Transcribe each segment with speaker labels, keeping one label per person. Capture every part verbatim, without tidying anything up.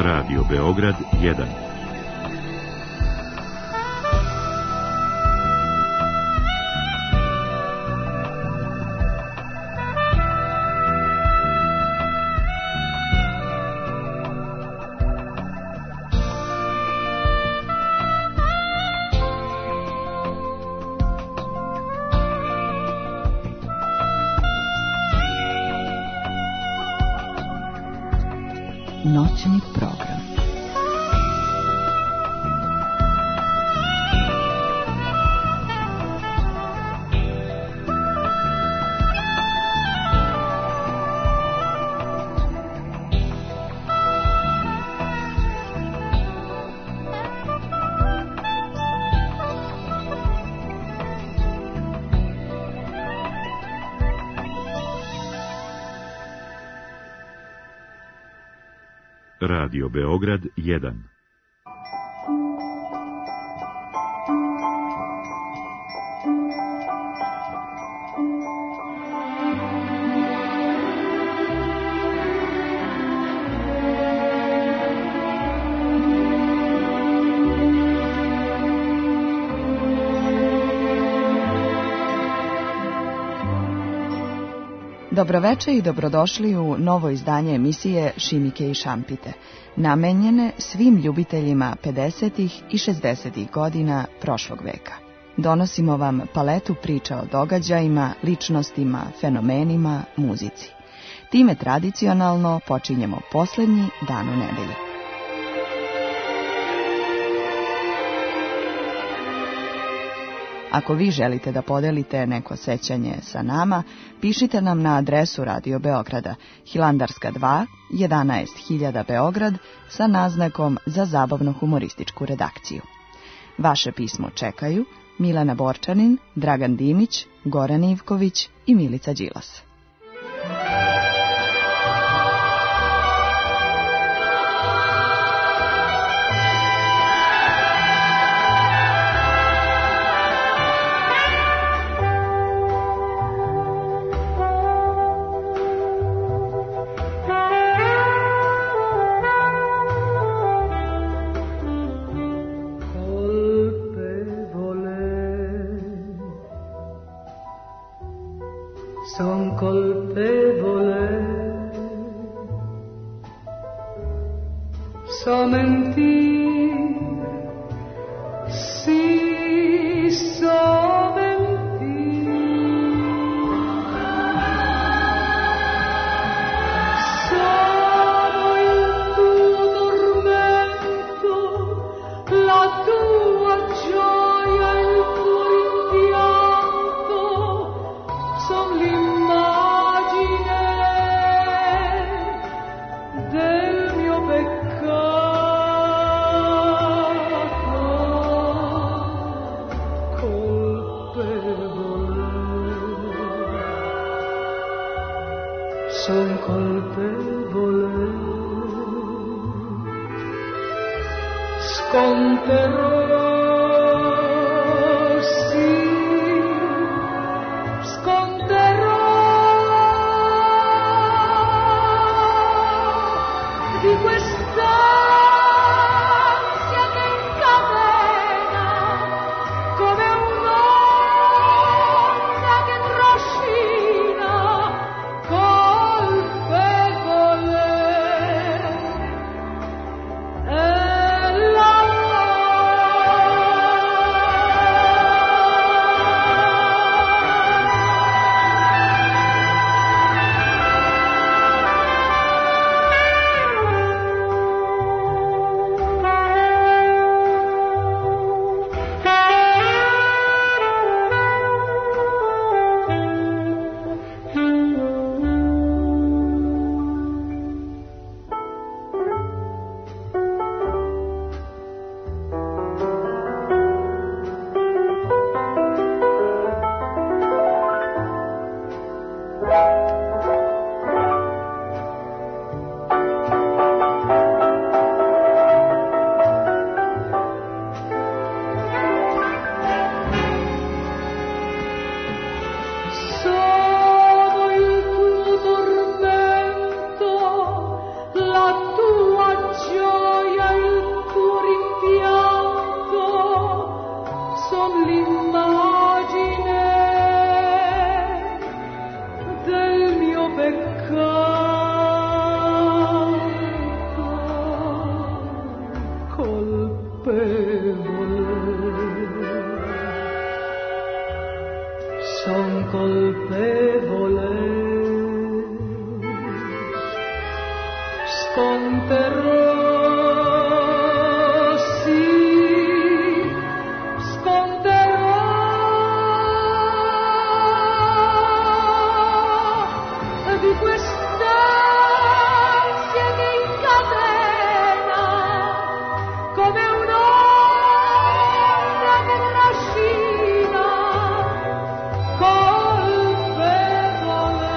Speaker 1: Radio Beograd jedan.
Speaker 2: Noćni program.
Speaker 1: Radio Beograd jedan.
Speaker 2: Dobroveče i dobrodošli u novo izdanje emisije Šimike i šampite, namenjene svim ljubiteljima pedesetih i šezdesetih godina prošlog veka. Donosimo vam paletu priča o događajima, ličnostima, fenomenima, muzici. Time tradicionalno počinjemo posljednji dan u nedelji. Ako vi želite da podelite neko sećanje sa nama, pišite nam na adresu Radio Beograda, Hilandarska dva, jedanaest hiljada Beograd, sa naznakom za zabavno-humorističku redakciju. Vaše pismo čekaju Milana Borčanin, Dragan Dimić, Goran Ivković i Milica Đilas.
Speaker 3: Son colpevole, so mentir, sì, so mentir, sono il tuo tormento, la tua gioia, il tuo rimpianto, son l'immagine del mio peccato, colpevole, son colpevole, sconterò. sconterò, sì, sconterò di quest'ansia che incatena come un'onda che trascina colpevole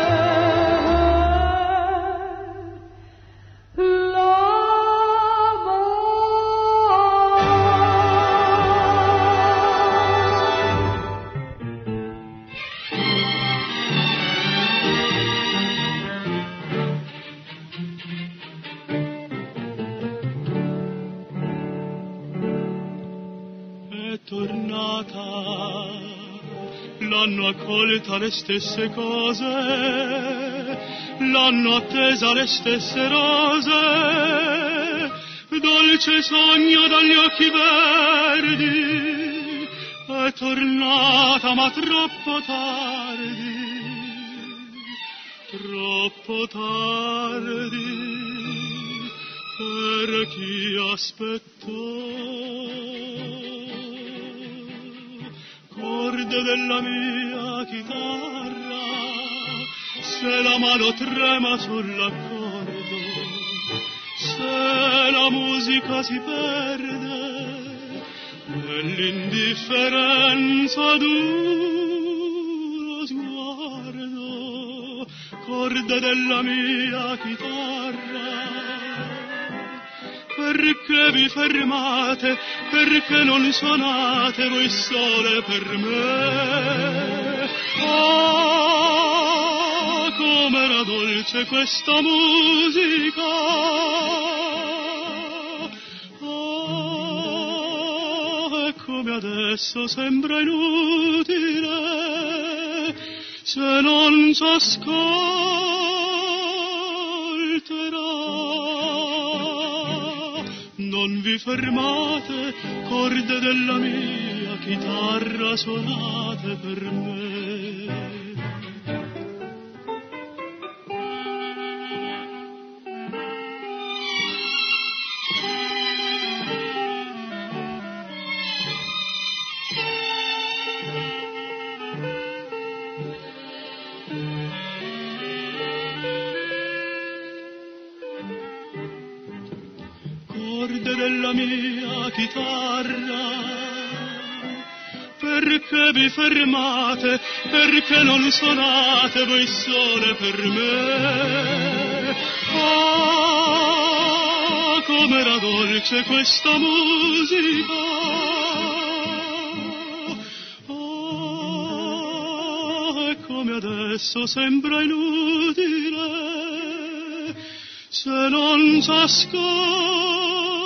Speaker 4: tornata, l'hanno accolta le stesse cose, l'hanno attesa le stesse rose, dolce sogno dagli occhi verdi, è tornata ma troppo tardi, troppo tardi per chi aspettò. Corde della mia chitarra, se la mano trema sull'accordo, se la musica si perde nell'indifferenza d'uno sguardo. Corde della mia chitarra, perché vi fermate, perché non suonate voi sole per me? Ah, com'era dolce questa musica! Ah, e come adesso sembra inutile se non s'ascolterà. Non vi fermate, corde della mia chitarra, suonate per me. Della mia chitarra, perché vi fermate, perché non suonate voi sole per me? Ah, com'era dolce questa musica! Ah, e come adesso sembra inutile se non s'ascolta.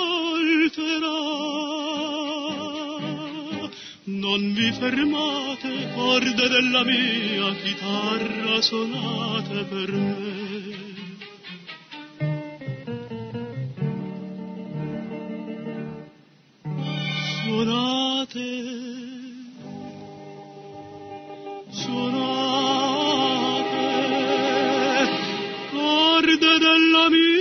Speaker 4: Non vi fermate, corde della mia chitarra, suonate per me. Suonate, suonate, corde della mia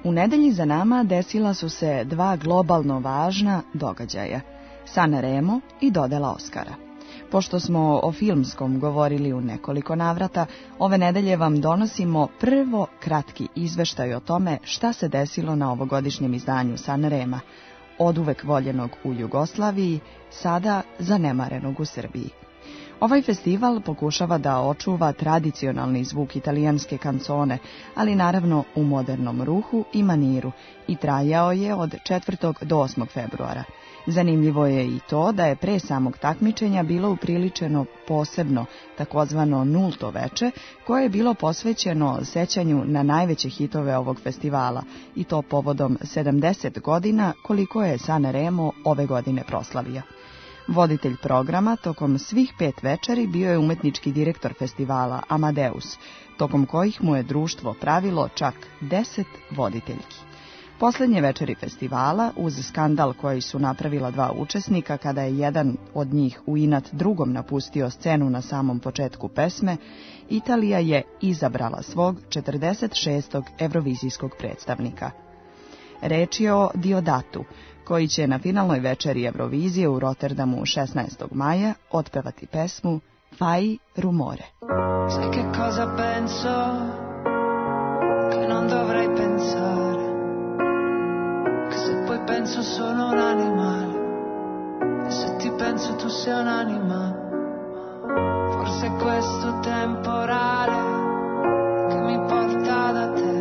Speaker 2: U nedelji za nama desila su se dva globalno važna događaja, Sanremo i dodela Oskara. Pošto smo o filmskom govorili u nekoliko navrata, ove nedelje vam donosimo prvo kratki izveštaj o tome šta se desilo na ovogodišnjem izdanju Sanrema, oduvek voljenog u Jugoslaviji, sada zanemarenog u Srbiji. Ovaj festival pokušava da očuva tradicionalni zvuk italijanske kancone, ali naravno u modernom ruhu i maniru, i trajao je od četvrtog do osmog februara. Zanimljivo je i to da je pre samog takmičenja bilo upriličeno posebno, takozvano nulto veče, koje je bilo posvećeno sećanju na najveće hitove ovog festivala, i to povodom sedamdeset godina koliko je Sanremo ove godine proslavio. Voditelj programa tokom svih pet večeri bio je umetnički direktor festivala Amadeus, tokom kojih mu je društvo pravilo čak deset voditeljki. Poslednje večeri festivala, uz skandal koji su napravila dva učesnika kada je jedan od njih u inat drugom napustio scenu na samom početku pesme, Italija je izabrala svog četrdeset šestog evrovizijskog predstavnika. Reč je o Diodatu, koji će na finalnoj večeri Eurovizije u Rotterdamu šesnaestog maja otpevati pesmu Fai rumore.
Speaker 5: Sai che cosa penso? Che non dovrei pensare. Che se poi penso sono un animale. E se ti penso tu sei un'anima. Forse è questo temporale che mi porta da te.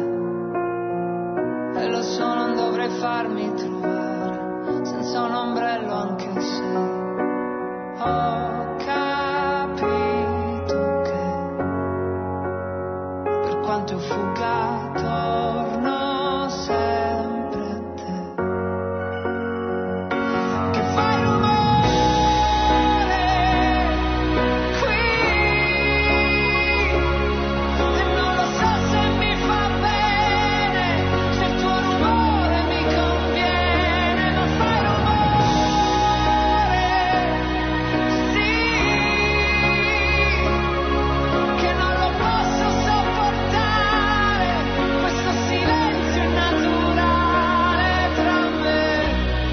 Speaker 5: E lo so, non dovrei farmi trovare senza un ombrello anche se ho capito che per quanto fuga torno sempre a te. Che fai rumore qui e non lo so se mi fa bene, se il tuo rumore mi conviene, ma fai rumore, sì, che non lo posso sopportare, questo silenzio naturale tra me e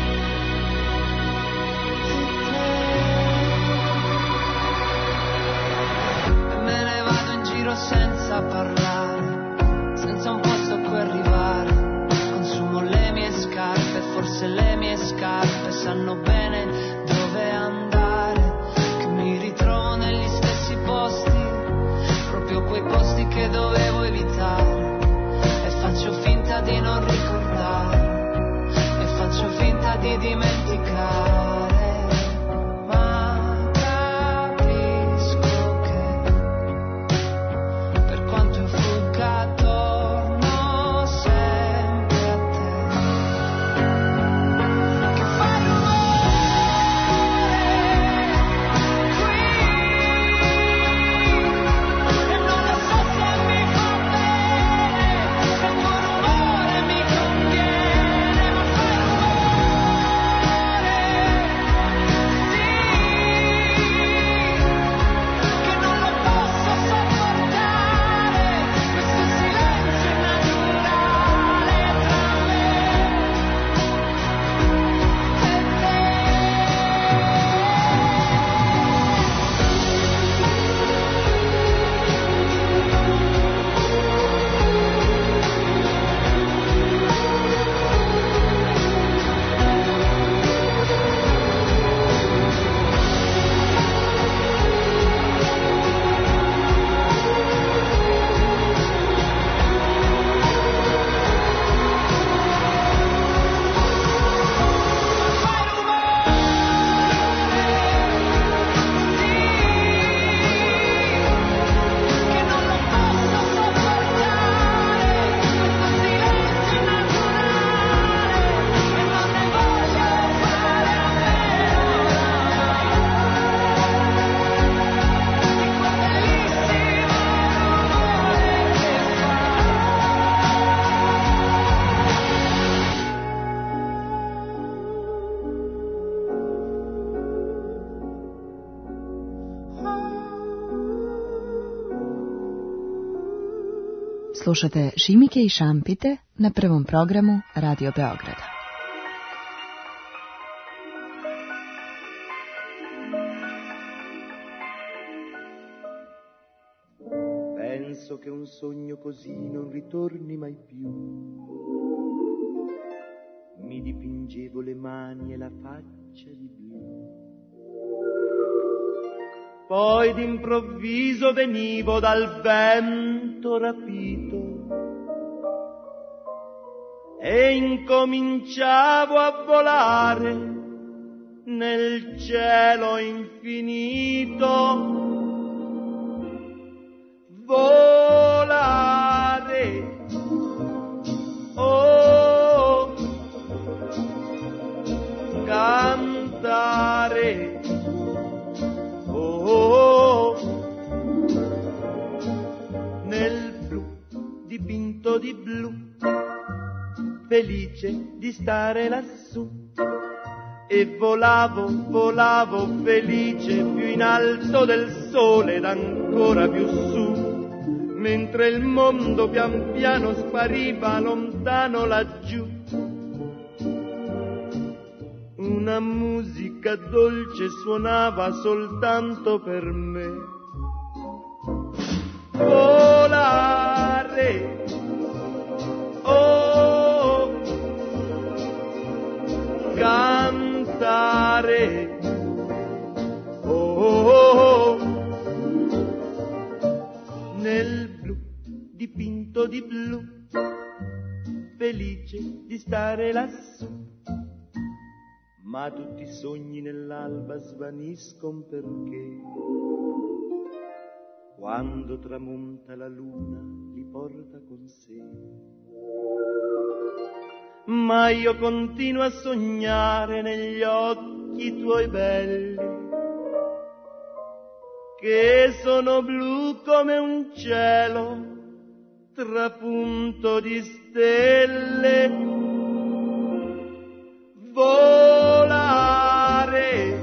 Speaker 5: te. E me ne vado in giro senza parlare, senza un posto a cui arrivare. Consumo le mie scarpe, forse le mie scarpe sanno bene dove andare. Che mi ritrovo negli stessi posti, proprio quei posti che dovevo evitare. E faccio finta di non ricordare, e faccio finta di dimenticare. Ma capisco che per quanto io fugga torno sempre a te. Che fai rumore qui e non lo so se mi fa bene, se il tuo rumore mi conviene, ma fai rumore,
Speaker 2: Slušate Šimike i Šampite na prvom programu Radio Beograda.
Speaker 6: Penso che un sogno così non ritorni mai più. Mi dipingevo le mani e la faccia di blu. Poi d'improvviso venivo dal vento rapito e incominciavo a volare nel cielo infinito. Volare, oh, cantare, oh, nel blu dipinto di blu, felice di stare lassù. E volavo, volavo felice più in alto del sole ed ancora più su, mentre il mondo pian piano spariva lontano laggiù. Una musica dolce suonava soltanto per me. Volare, oh, cantare, oh, oh, nel blu dipinto di blu, felice di stare lassù. Ma tutti i sogni nell'alba svaniscono perché quando tramonta la luna li porta con sé. Ma io continuo a sognare negli occhi tuoi belli, che sono blu come un cielo trapunto di stelle. Volare,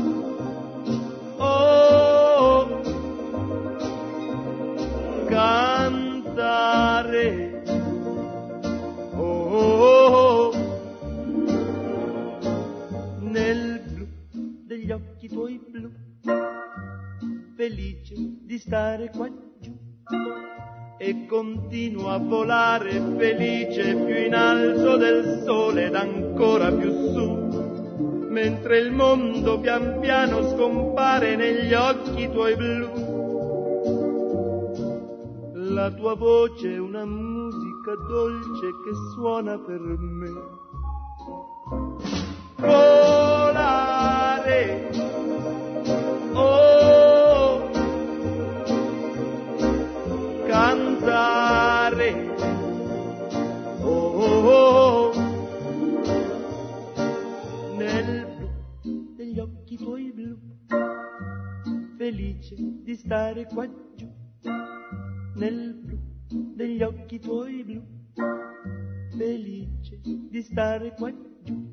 Speaker 6: oh, cantare, oh, nel blu degli occhi tuoi blu, felice di stare qua giù. E continuo a volare felice più in alto del sole ed ancora più su, mentre il mondo pian piano scompare negli occhi tuoi blu. La tua voce è una musica dolce che suona per me. Volare, oh, cantare, oh, oh, oh, nel blu degli occhi tuoi blu, felice di stare qua giù. Nel blu degli occhi tuoi blu, felice di stare qua giù.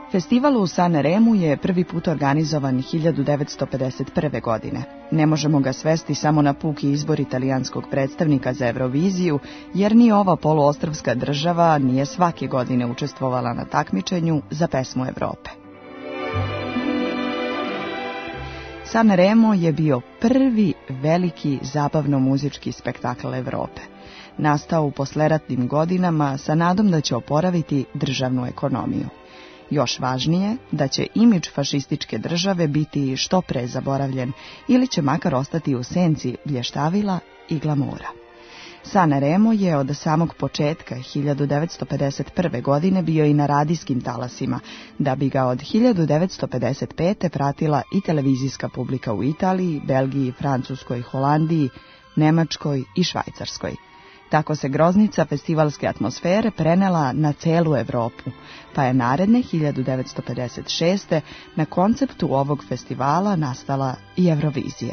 Speaker 2: Festival u Sanremu je prvi put organizovan hiljadu devetsto pedeset prve. godine. Ne možemo ga svesti samo na puki izbor italijanskog predstavnika za Euroviziju, jer ni ova poluostrvska država nije svake godine učestvovala na takmičenju za pesmu Evrope. Sanremo je bio prvi veliki zabavno-muzički spektakl Evrope. Nastao u posleratnim godinama sa nadom da će oporaviti državnu ekonomiju. Još važnije, da će imidž fašističke države biti što pre zaboravljen ili će makar ostati u senci blještavila i glamura. Sanremo je od samog početka hiljadu devetsto pedeset prve. godine bio i na radijskim talasima, da bi ga od hiljadu devetsto pedeset pete. pratila i televizijska publika u Italiji, Belgiji, Francuskoj, Holandiji, Nemačkoj i Švajcarskoj. Tako se groznica festivalske atmosfere prenela na celu Evropu, pa je naredne hiljadu devetsto pedeset šeste. na konceptu ovog festivala nastala i Eurovizija.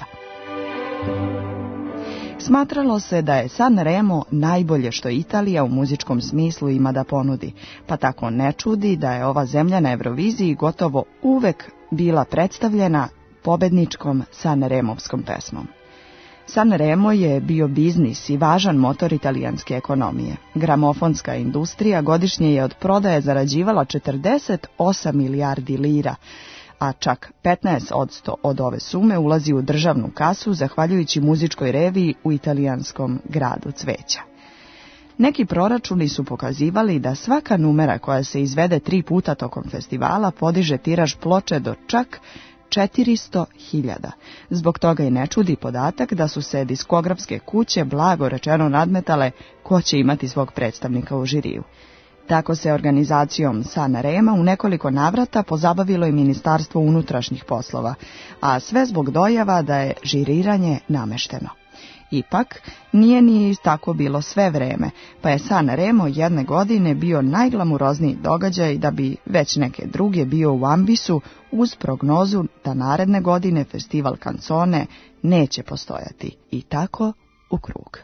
Speaker 2: Smatralo se da je Sanremo najbolje što Italija u muzičkom smislu ima da ponudi, pa tako ne čudi da je ova zemlja na Euroviziji gotovo uvek bila predstavljena pobedničkom Sanremovskom pesmom. Sanremo je bio biznis i važan motor italijanske ekonomije. Gramofonska industrija godišnje je od prodaje zarađivala četrdeset osam milijardi lira, a čak petnaest posto od ove sume ulazi u državnu kasu zahvaljujući muzičkoj reviji u italijanskom gradu cveća. Neki proračuni su pokazivali da svaka numera koja se izvede tri puta tokom festivala podiže tiraž ploče do čak četiristo hiljada. Zbog toga i ne čudi podatak da su se diskografske kuće blago rečeno nadmetale ko će imati svog predstavnika u žiriju. Tako se organizacijom Sanrema u nekoliko navrata pozabavilo i Ministarstvo unutrašnjih poslova, a sve zbog dojava da je žiriranje namešteno. Ipak, nije ni tako bilo sve vreme, pa je Sanremo jedne godine bio najglamurozniji događaj da bi već neke druge bio u ambisu uz prognozu da naredne godine festival kancone neće postojati. I tako u krug.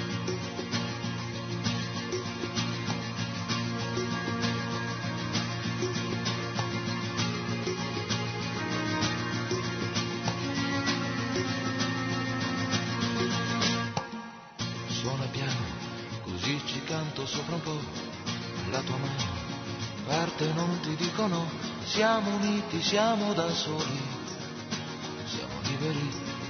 Speaker 7: Sopra un po' la tua mano parte non ti dicono siamo uniti, siamo da soli, siamo liberi.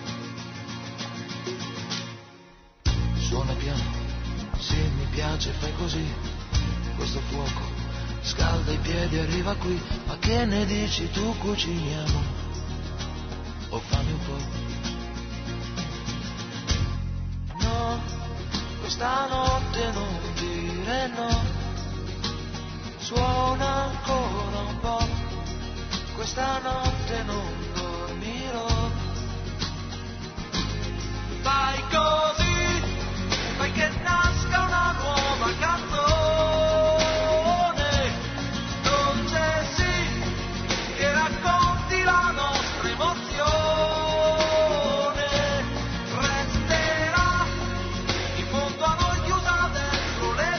Speaker 7: Suona piano, se mi piace fai così, questo fuoco scalda i piedi, arriva qui, ma che ne dici tu cuciniamo o fammi un po'. No, questa notte non dire no, suona ancora un po', questa notte non dormirò. Fai così, fai che nasca una nuova canzone, dolce sì, che racconti la nostra emozione, resterà in fondo a noi chiusa dentro le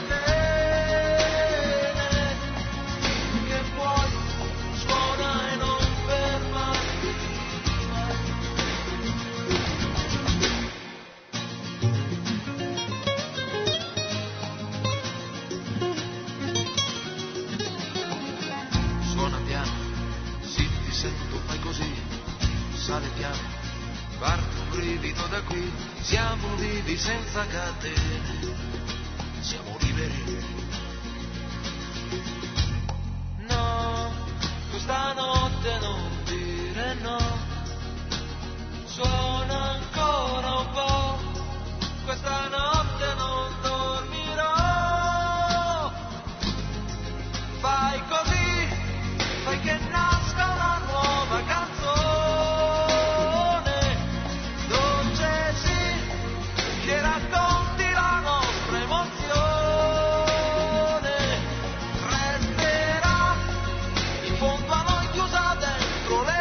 Speaker 7: vene, che poi suona e non fermarti mai. Suona piano, sì ti sento, fai così, sale piano, parte un brivido da qui, siamo vivi senza catene, siamo liberi. No, questa notte non dire no, suona ancora un po', questa notte non dormirò. Fai così, fai che nasca una nuova canzone, dolce sì, che racconti la nostra emozione, resterà in fondo a noi chiusa dentro le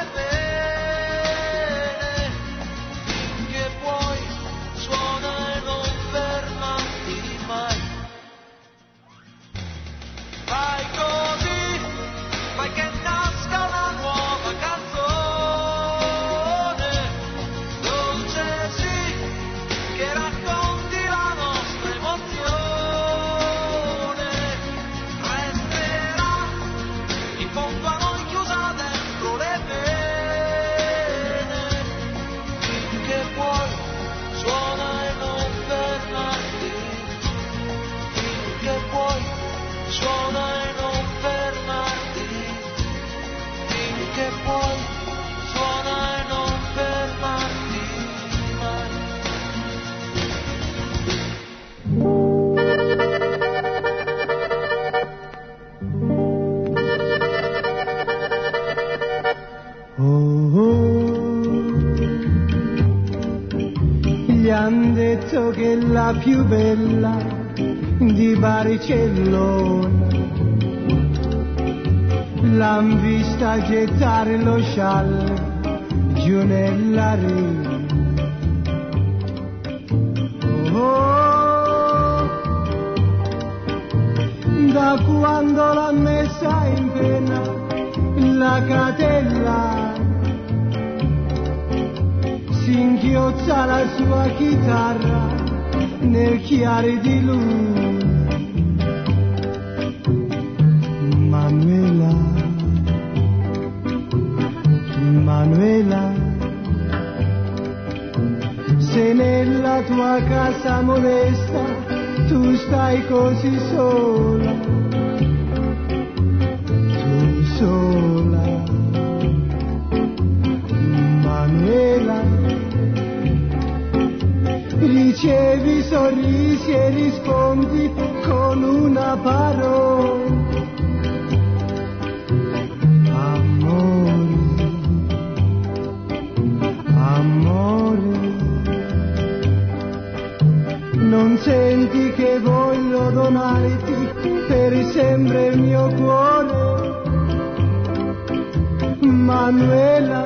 Speaker 7: vene, finché poi suona e non fermarti.
Speaker 8: Oh, oh. Gli han detto che è la più bella di Barcellona, l'han vista gettare lo scialle giù nella rete. Oh, da quando l'ha messa in pena la catella, si inchiozza la sua chitarra nel chiare di lui. Manuela, Manuela, se nella tua casa molesta tu stai così sola, tu sola, Manuela, ricevi sorrisi e rispondi con una parola. Non senti che voglio donarti per sempre il mio cuore, Manuela,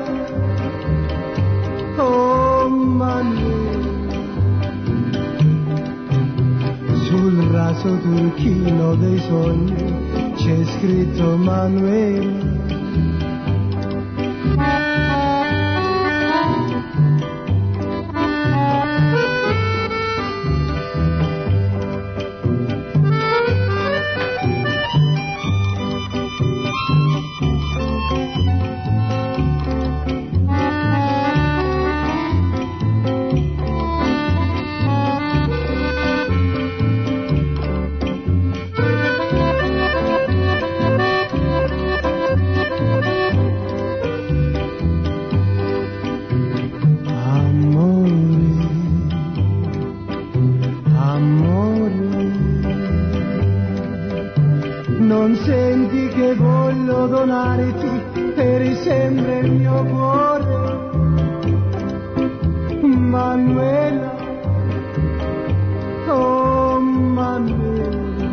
Speaker 8: oh Manuela. Sul raso turchino dei sogni c'è scritto Manuela. Non senti che voglio donarti per sempre il mio cuore, Manuela, oh Manuela.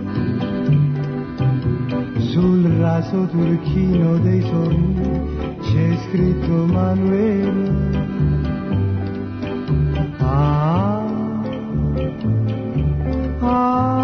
Speaker 8: Sul raso turchino dei sogni c'è scritto Manuela. Ah, ah.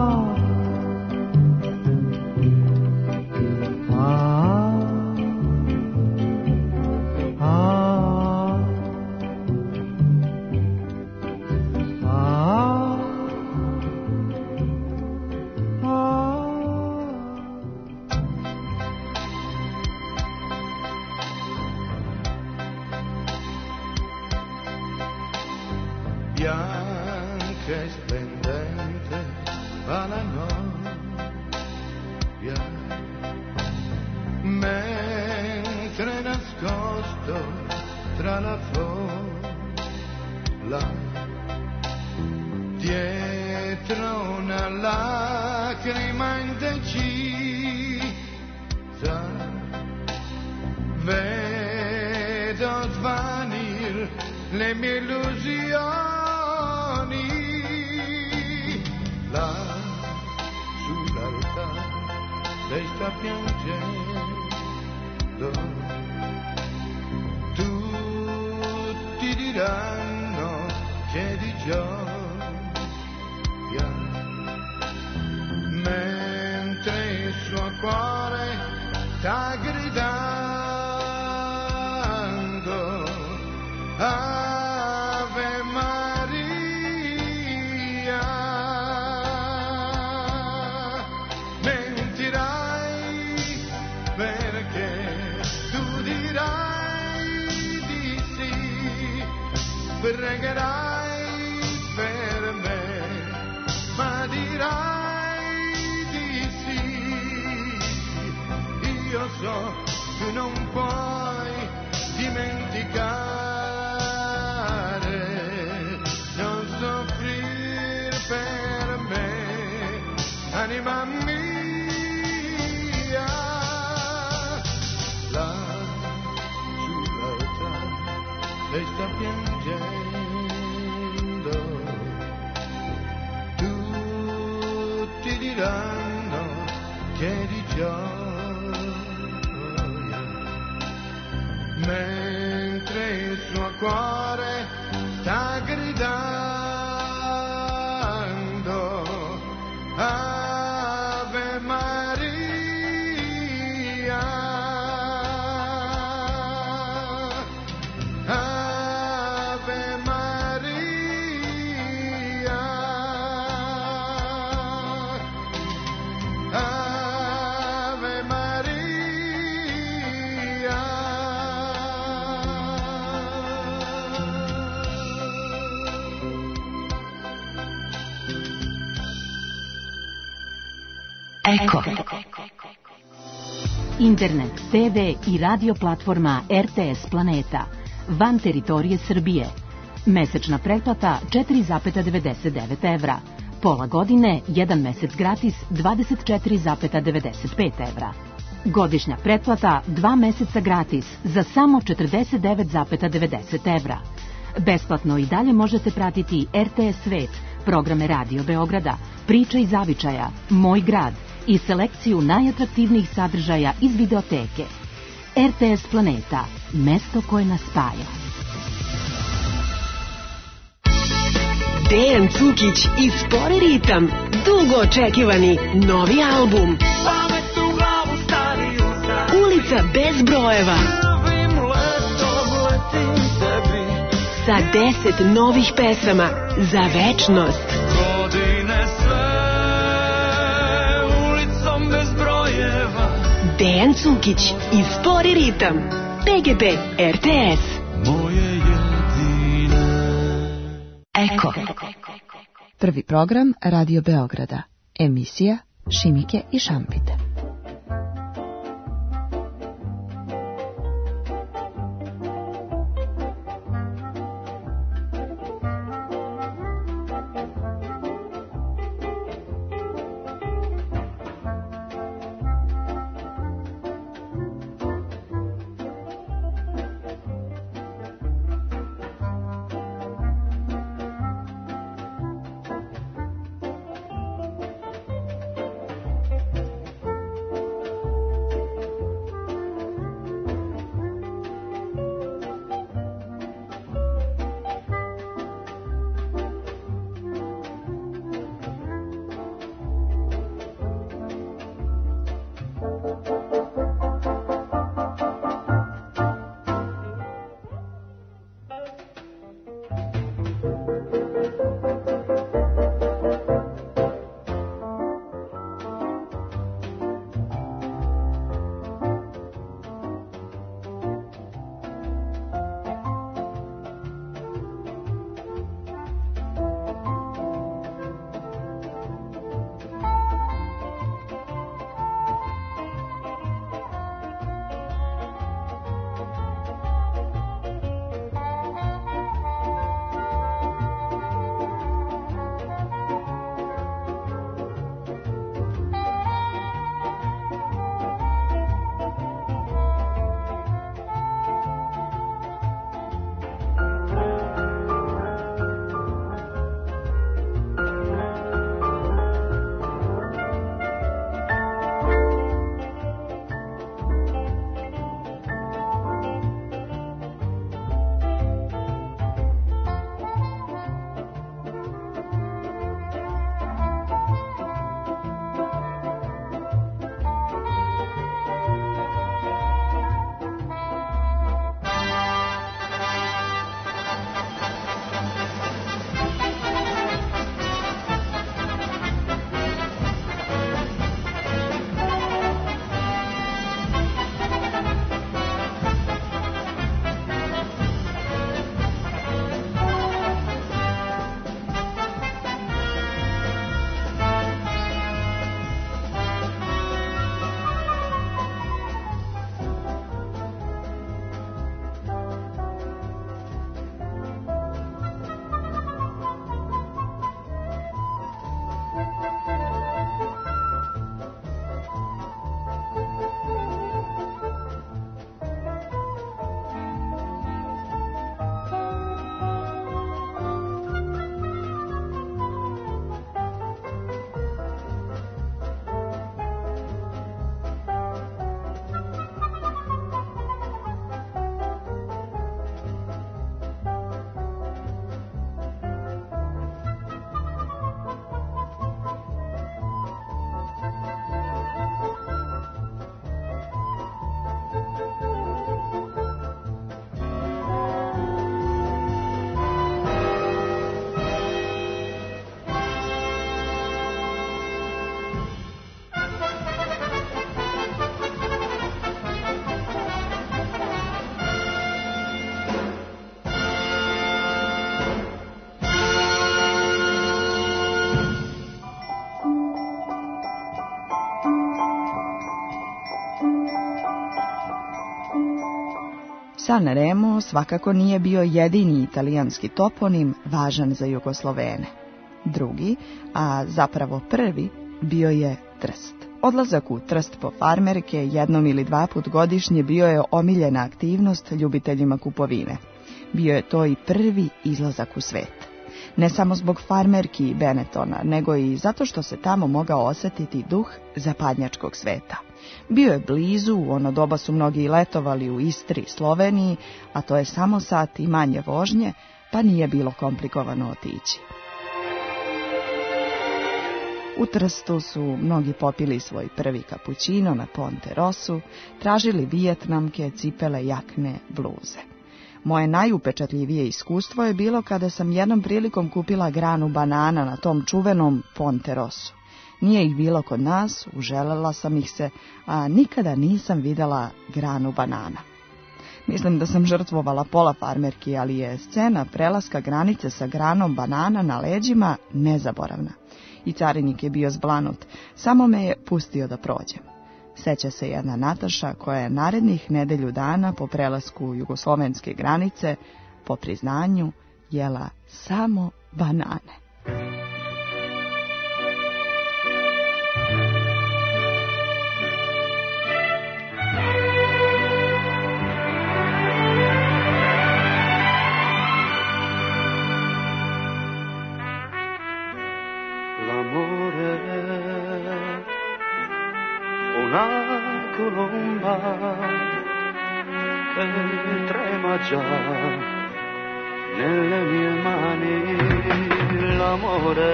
Speaker 7: Bianca e splendente va la noia, mentre nascosto tra la folla, dietro una lacrima indecisa, vedo svanir le mie illusioni. Là sull'altare lei sta piangendo, tutti diranno che di gioia, mentre il suo cuore sta gridando Ave Maria. Mentirai perché tu dirai di sì, pregherai per me, ma dirai di sì. Io so tu non puoi dimenticare, non soffrir per me, anima mia. Là notte di gioia, mentre il suo cuore sta gridando Ave Maria, Ave Maria, Ave Maria.
Speaker 9: Eko. Internet, te ve i radio platforma R T S Planeta van teritorije Srbije. Mesečna pretplata četiri zarez devedeset devet evra. Pola godine, jedan mesec gratis dvadeset četiri zarez devedeset pet evra. Godišnja pretplata dva meseca gratis za samo četrdeset devet zarez devedeset evra. Besplatno i dalje možete pratiti R T S Svet, programe Radio Beograda, Priča iz zavičaja, Moj grad i selekciju najatraktivnijih sadržaja iz videoteke. R T S Planeta, mesto koje nas spaja.
Speaker 10: Dejan Cukić i Spori ritam, dugo očekivani novi album. Ulica bez brojeva. Sa deset novih pesama za večnost. Dejan Cukić i Spori ritam. P G P R T S.
Speaker 9: Eko.
Speaker 2: Prvi program Radio Beograda. Emisija Šimike i Šampite. San Remo svakako nije bio jedini italijanski toponim važan za Jugoslovene. Drugi, a zapravo prvi, bio je Trst. Odlazak u Trst po farmerke jednom ili dva put godišnje bio je omiljena aktivnost ljubiteljima kupovine. Bio je to i prvi izlazak u svet. Ne samo zbog farmerki i Benetona, nego i zato što se tamo mogao osjetiti duh zapadnjačkog sveta. Bio je blizu, u ono doba su mnogi letovali u Istri, Sloveniji, a to je samo sat i manje vožnje, pa nije bilo komplikovano otići. U Trstu su mnogi popili svoj prvi kapućino na Ponte Rosu, tražili vijetnamke, cipele, jakne, bluze. Moje najupečatljivije iskustvo je bilo kada sam jednom prilikom kupila granu banana na tom čuvenom Ponte Rosu. Nije ih bilo kod nas, uželela sam ih se, a nikada nisam vidjela granu banana. Mislim da sam žrtvovala pola farmerki, ali je scena prelaska granice sa granom banana na leđima nezaboravna. I carinik je bio zblanut, samo me je pustio da prođem. Seća se jedna Nataša koja je narednih nedelju dana po prelasku jugoslovenske granice, po priznanju, jela samo banane.
Speaker 11: Colomba che trema già nelle mie mani, l'amore,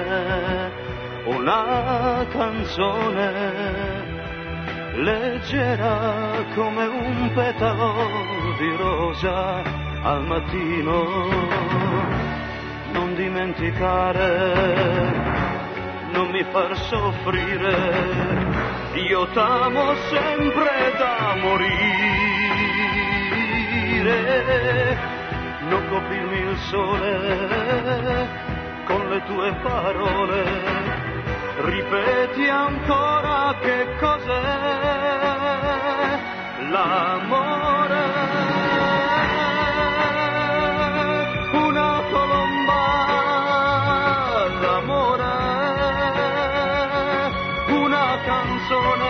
Speaker 11: una canzone leggera come un petalo di rosa al mattino, non dimenticare, non mi far soffrire, io t'amo sempre da morire, non coprirmi il sole con le tue parole, ripeti ancora che cos'è l'amore, una colomba, l'amore, una canzone,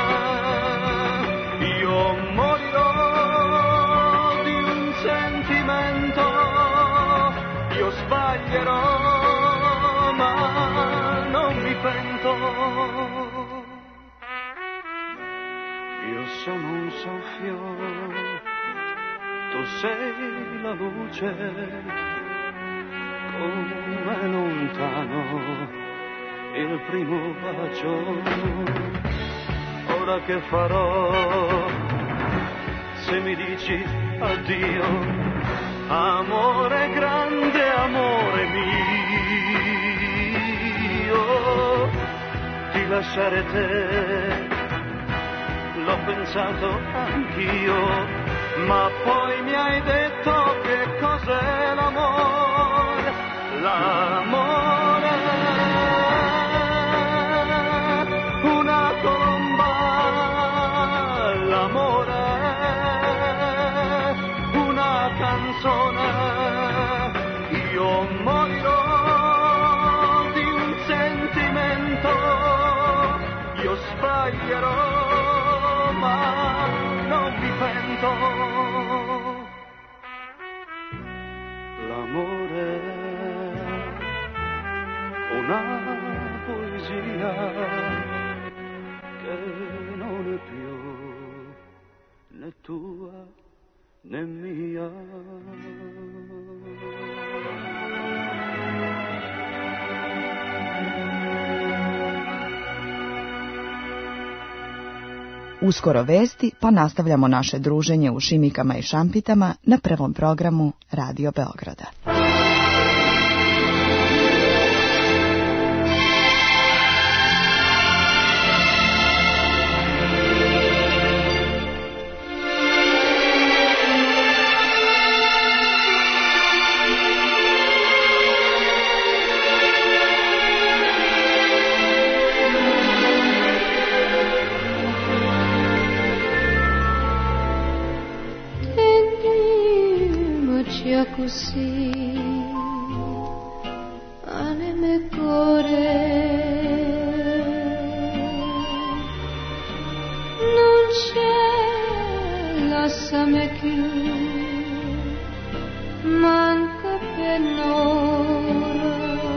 Speaker 11: io morirò di un sentimento, io sbaglierò ma non mi pento, io sono un soffio, tu sei la luce, come lontano il primo bacio, ora che farò se mi dici addio, amore grande, amore mio, di lasciare te, l'ho pensato anch'io, ma poi mi hai detto che cos'è l'amore, l'amore, una colomba, l'amore, una canzone, io morirò di un sentimento, io sbaglierò ma non mi pento, l'amore, una poesia che non è più né tua né mia.
Speaker 2: Uskoro vesti, pa nastavljamo naše druženje u Šimikama i Šampitama na prvom programu Radio Beograda.
Speaker 3: Thank you. così, anime e cuore, non c'è lasciami più, manca per l'ora,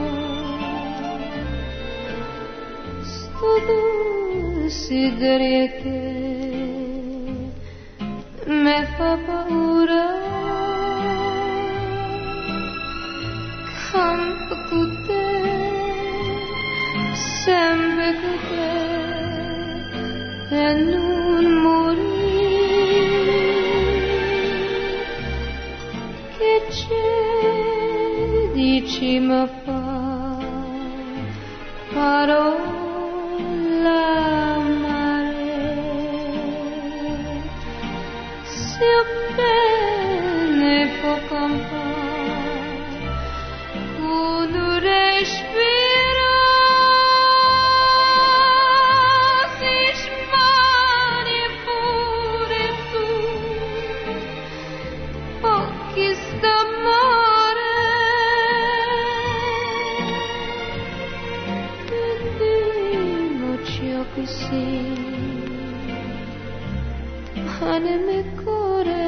Speaker 3: sto desideriete me fa paura, campo con te, sempre con te, e non morire, che c'è, dici ma fa, parola amare, se bene può campare, un respiro, si smani pure tu, occhi st'amore, vediamoci così, anima e cuore.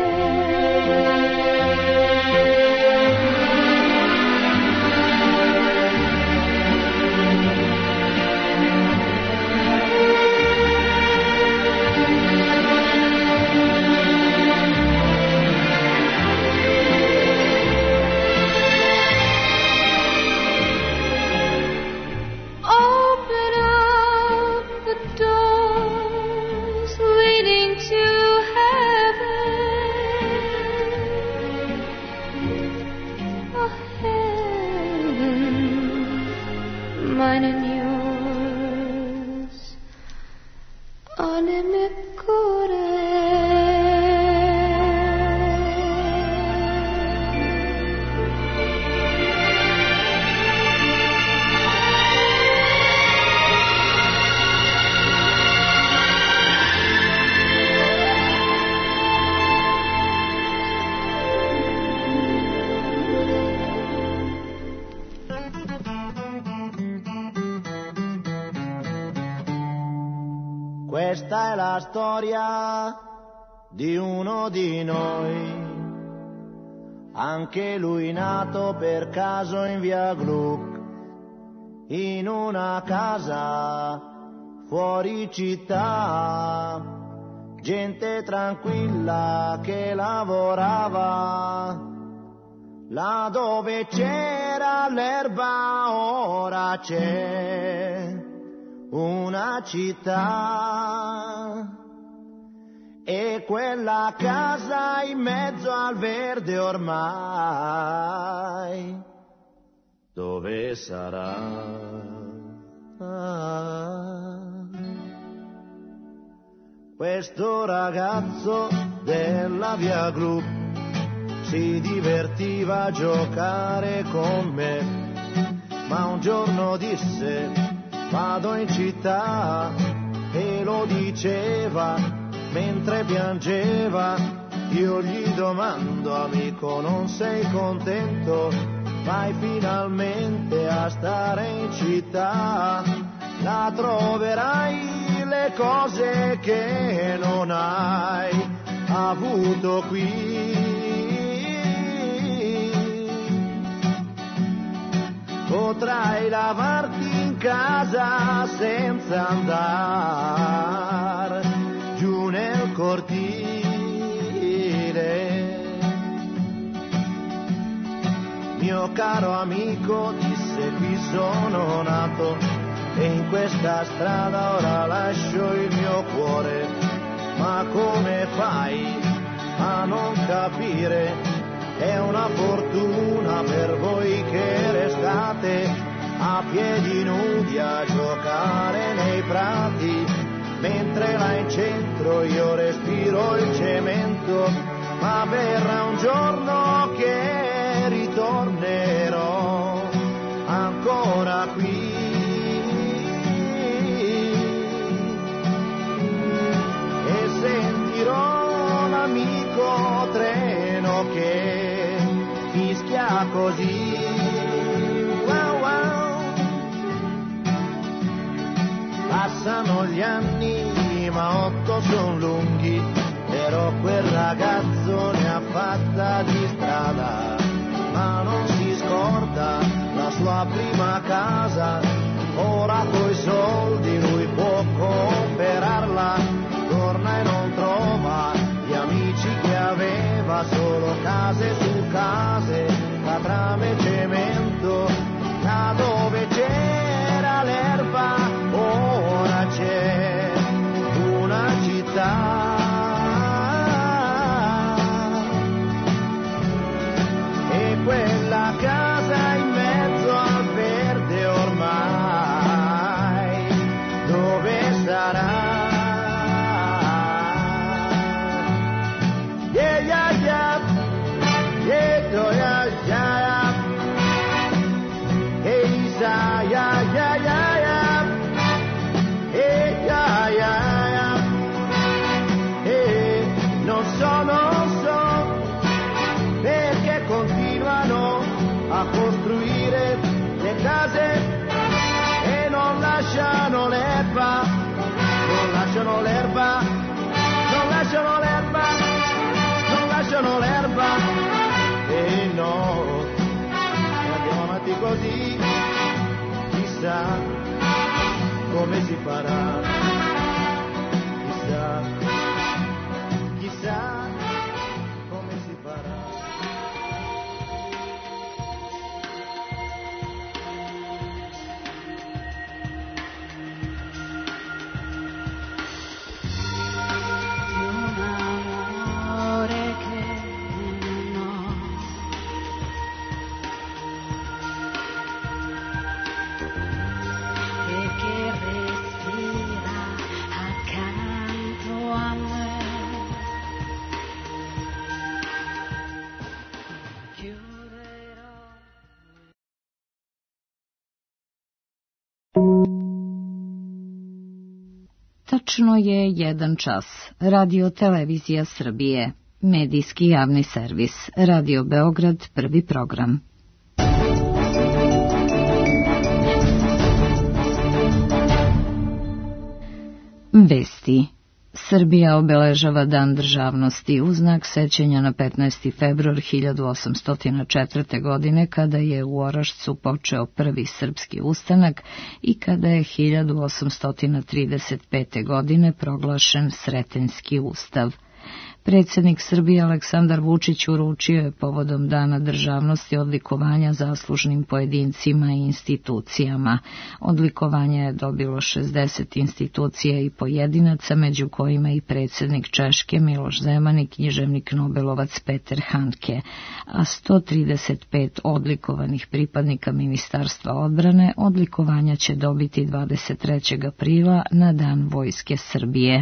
Speaker 3: Open up the doors leading to heaven, oh heaven, mine and yours, anima e cuore.
Speaker 12: Questa è la storia di uno di noi, anche lui nato per caso in via Gluck, in una casa fuori città, gente tranquilla che lavorava, là dove c'era l'erba ora c'è una città, e quella casa in mezzo al verde ormai, dove sarà? Ah. Questo ragazzo della via Gluck si divertiva a giocare con me, ma un giorno disse vado in città, e lo diceva mentre piangeva. Io gli domando, amico, non sei contento? Vai finalmente a stare in città, là troverai le cose che non hai avuto qui. Potrai lavarti in casa senza andare giù nel cortile. Mio caro amico, disse, qui sono nato e in questa strada ora lascio il mio cuore. Ma come fai a non capire? È una fortuna per voi che restate a piedi nudi a giocare nei prati, mentre là in centro io respiro il cemento. Ma verrà un giorno che ritornerò ancora qui, e sentirò l'amico treno che così. Wow, wow. Passano gli anni, ma otto son lunghi, però quel ragazzo ne ha fatta di strada, ma non si scorda la sua prima casa. Ora coi soldi lui può comprarla, torna e non trova gli amici che aveva, solo case su case, catrame e cemento. Da dove c'era l'erba ora c'è una città. E quella casa in mezzo al verde ormai dove sarà? Yeah, yeah, yeah, yeah, oh, yeah, yeah, hey, yeah, yeah, yeah, yeah, hey, yeah, yeah, yeah, hey, non so, non so perché continuano a costruire le case e non lasciano l'erba, non lasciano l'erba, non lasciano l'erba, non lasciano l'erba. E no, e andiamo avanti così, chissà come si farà, chissà, chissà come si farà.
Speaker 13: Tačno je jedan čas. Radio Televizija Srbije. Medijski javni servis. Radio Beograd, prvi program. Vesti. Srbija obeležava Dan državnosti u znak sećanja na petnaesti februar hiljadu osamsto četvrte. godine, kada je u Orašcu počeo prvi srpski ustanak i kada je hiljadu osamsto trideset pete. godine proglašen Sretenjski ustav. Predsjednik Srbije Aleksandar Vučić uručio je povodom Dana državnosti odlikovanja zaslužnim pojedincima i institucijama. Odlikovanje je dobilo šezdeset institucija i pojedinaca, među kojima i predsjednik Češke Miloš Zeman i književnik Nobelovac Peter Handke, a sto trideset pet odlikovanih pripadnika Ministarstva odbrane odlikovanja će dobiti dvadeset trećeg aprila na Dan Vojske Srbije.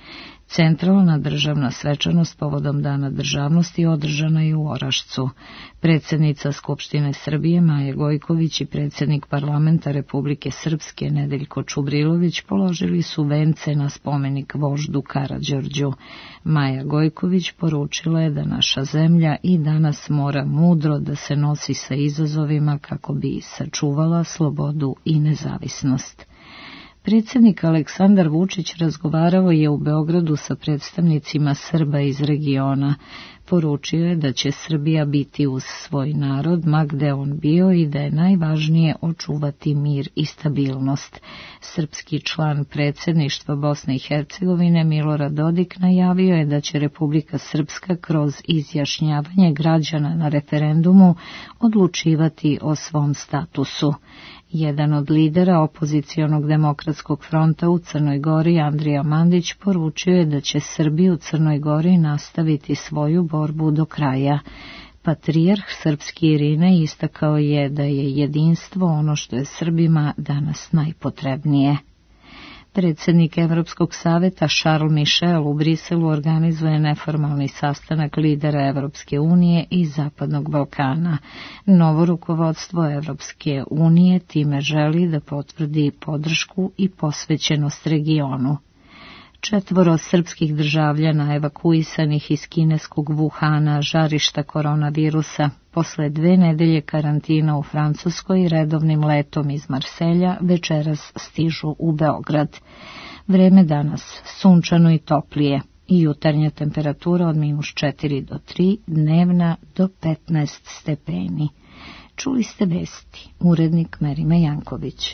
Speaker 13: Centralna državna svečanost povodom Dana državnosti održana je u Orašcu. Predsjednica Skupštine Srbije Maja Gojković i predsjednik parlamenta Republike Srpske Nedeljko Čubrilović položili su vence na spomenik voždu Karađorđu. Maja Gojković poručila je da naša zemlja i danas mora mudro da se nosi sa izazovima kako bi sačuvala slobodu i nezavisnost. Predsjednik Aleksandar Vučić razgovarao je u Beogradu sa predstavnicima Srba iz regiona. Poručio je da će Srbija biti uz svoj narod, ma gde on bio, i da je najvažnije očuvati mir i stabilnost. Srpski član predsjedništva Bosne i Hercegovine Milorad Dodik najavio je da će Republika Srpska kroz izjašnjavanje građana na referendumu odlučivati o svom statusu. Jedan od lidera opozicionog demokratskog fronta u Crnoj Gori, Andrija Mandić, poručio je da će Srbi u Crnoj Gori nastaviti svoju borbu do kraja. Patrijarh srpski Irine istakao je da je jedinstvo ono što je Srbima danas najpotrebnije. Predsjednik Evropskog saveta Charles Michel u Briselu organizuje neformalni sastanak lidera Evropske unije i Zapadnog Balkana. Novo rukovodstvo Evropske unije time želi da potvrdi podršku i posvećenost regionu. Četvoro srpskih državljana evakuisanih iz kineskog Wuhana, žarišta koronavirusa, posle dve nedelje karantina u Francuskoj redovnim letom iz Marselja večeras stižu u Beograd. Vreme danas sunčano i toplije i jutarnja temperatura od minus četiri do tri, dnevna do petnaest stepeni. Čuli ste vesti, urednik Merima Janković.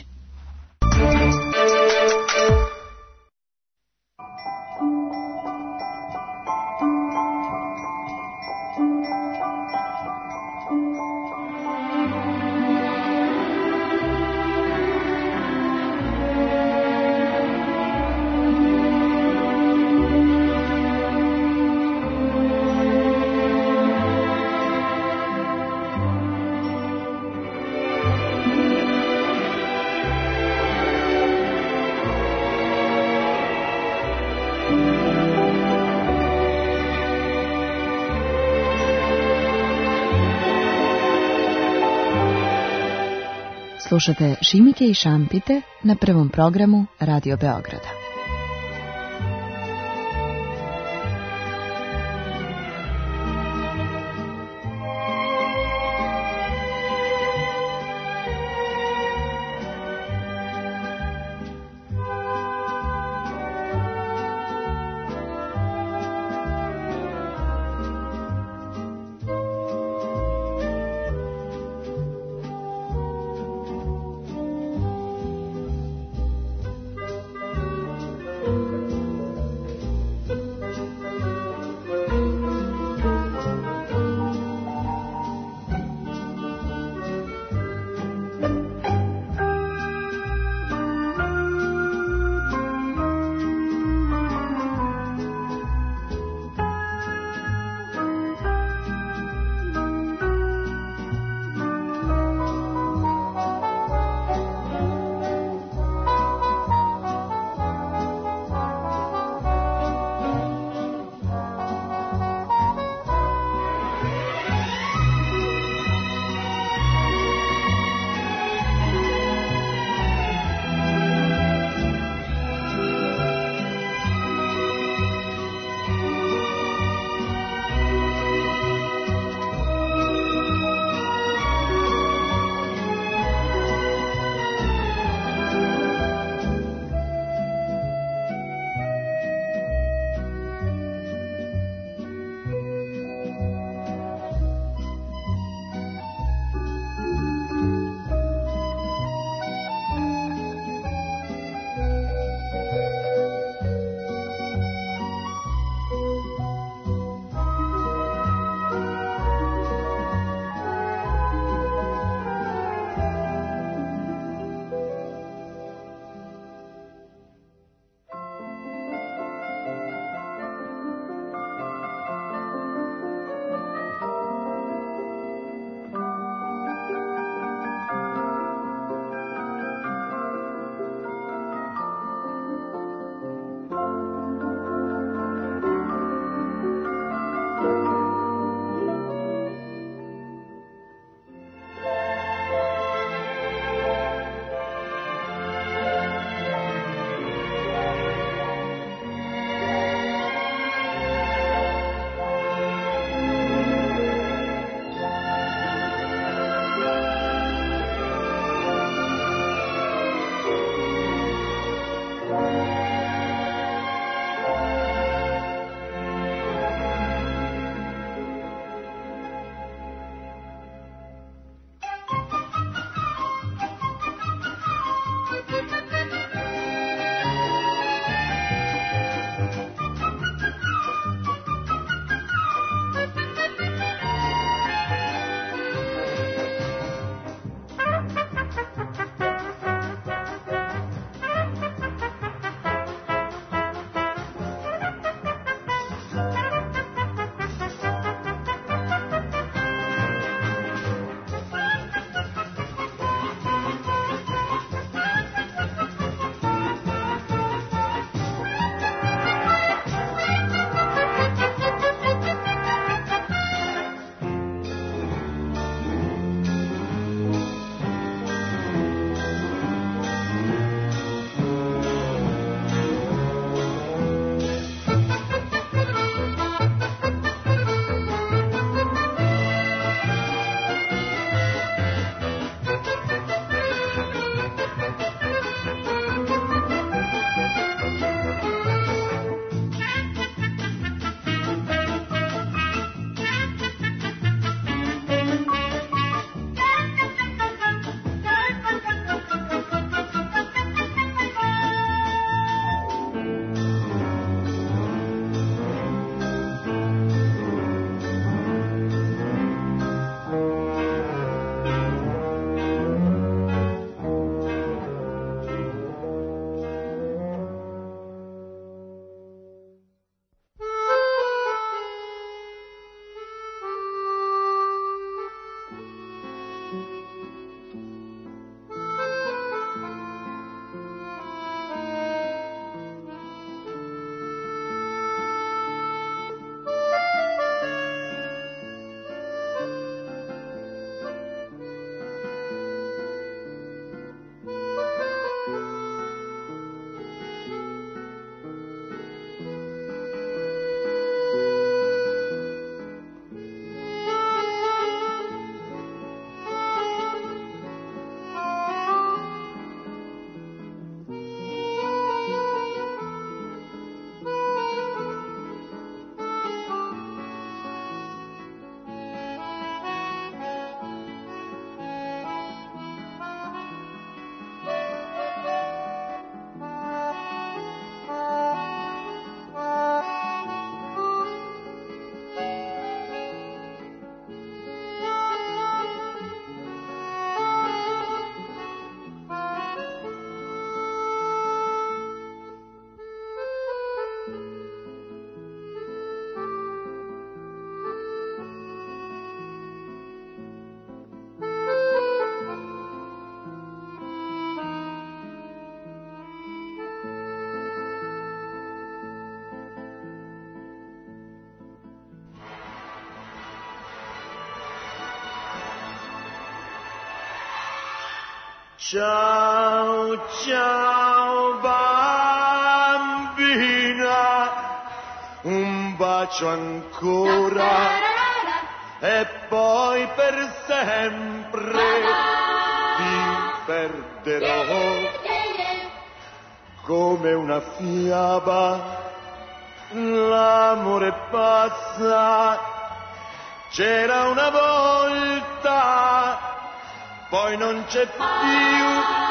Speaker 2: Slušate Šimike i Šampite na prvom programu Radio Beograda.
Speaker 12: Ciao, ciao bambina, un bacio ancora e poi per sempre ti perderò. Come una fiaba l'amore passa, c'era una volta, poi non c'è più,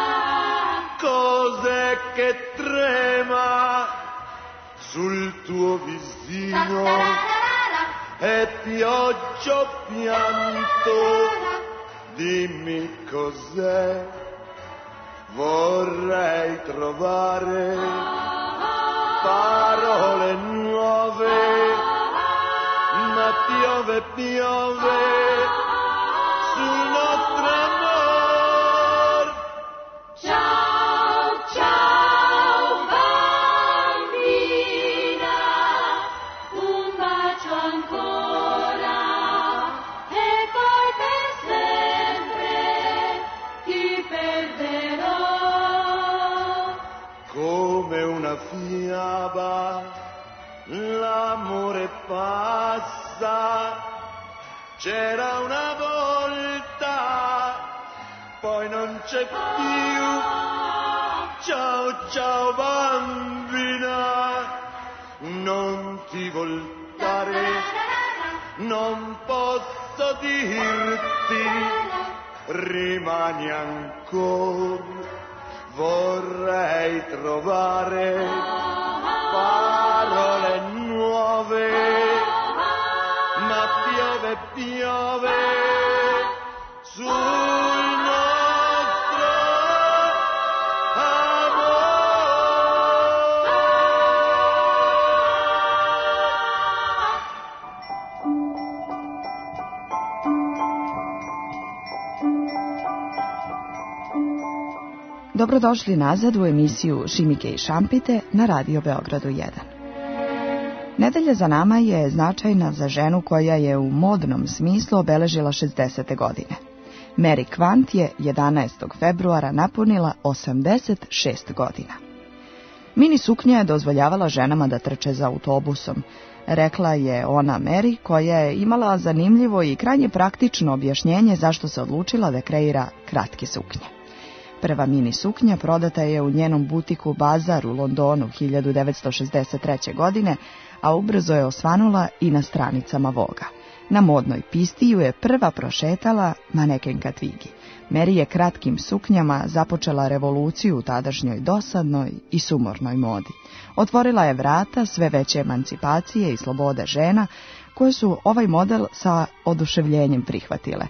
Speaker 12: cos'è che trema sul tuo visino, e pioggia o pianto, dimmi cos'è, vorrei trovare parole nuove, ma piove, piove sul nostro amor.
Speaker 3: Ciao, ciao bambina, un bacio ancora e poi per sempre ti perderò.
Speaker 12: Come una fiaba l'amore passa, c'era una volta, poi non c'è più. Ciao, ciao bambina, non ti voltare, non posso dirti, rimani ancora, vorrei trovare parole nuove, ma piove, piove sul nostro amore.
Speaker 2: Dobrodošli nazad u emisiju Šimike i Šampite na Radio Beogradu jedan. Nedelja za nama je značajna za ženu koja je u modnom smislu obeležila šezdesete godine. Mary Quant je jedanaestog februara napunila osamdeset šest godina. Mini suknja je dozvoljavala ženama da trče za autobusom, rekla je ona Mary, koja je imala zanimljivo i krajnje praktično objašnjenje zašto se odlučila da kreira kratke suknje. Prva mini suknja prodata je u njenom butiku Bazar u Londonu hiljadu devetsto šezdeset treće. godine, a ubrzo je osvanula i na stranicama Voga. Na modnoj pisti ju je prva prošetala manekenka Twiggy. Mary je kratkim suknjama započela revoluciju u tadašnjoj dosadnoj i sumornoj modi. Otvorila je vrata sve veće emancipacije i slobode žena, koje su ovaj model sa oduševljenjem prihvatile.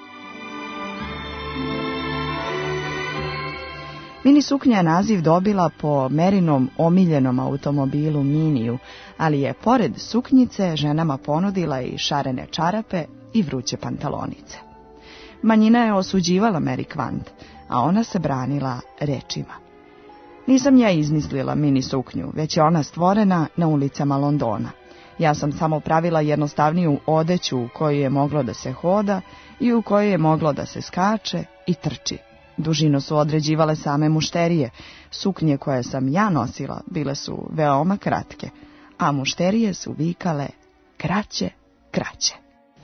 Speaker 2: Mini suknja je naziv dobila po Marynom omiljenom automobilu Miniju, ali je pored suknjice ženama ponudila i šarene čarape i vruće pantalonice. Manjina je osuđivala Mary Quant, a ona se branila rečima: "Nisam ja izmislila mini suknju, već je ona stvorena na ulicama Londona. Ja sam samo pravila jednostavniju odeću u kojoj je moglo da se hoda i u kojoj je moglo da se skače i trči. Dužinu su određivale same mušterije. Suknje koje sam ja nosila bile su veoma kratke, a mušterije su vikale kraće, kraće."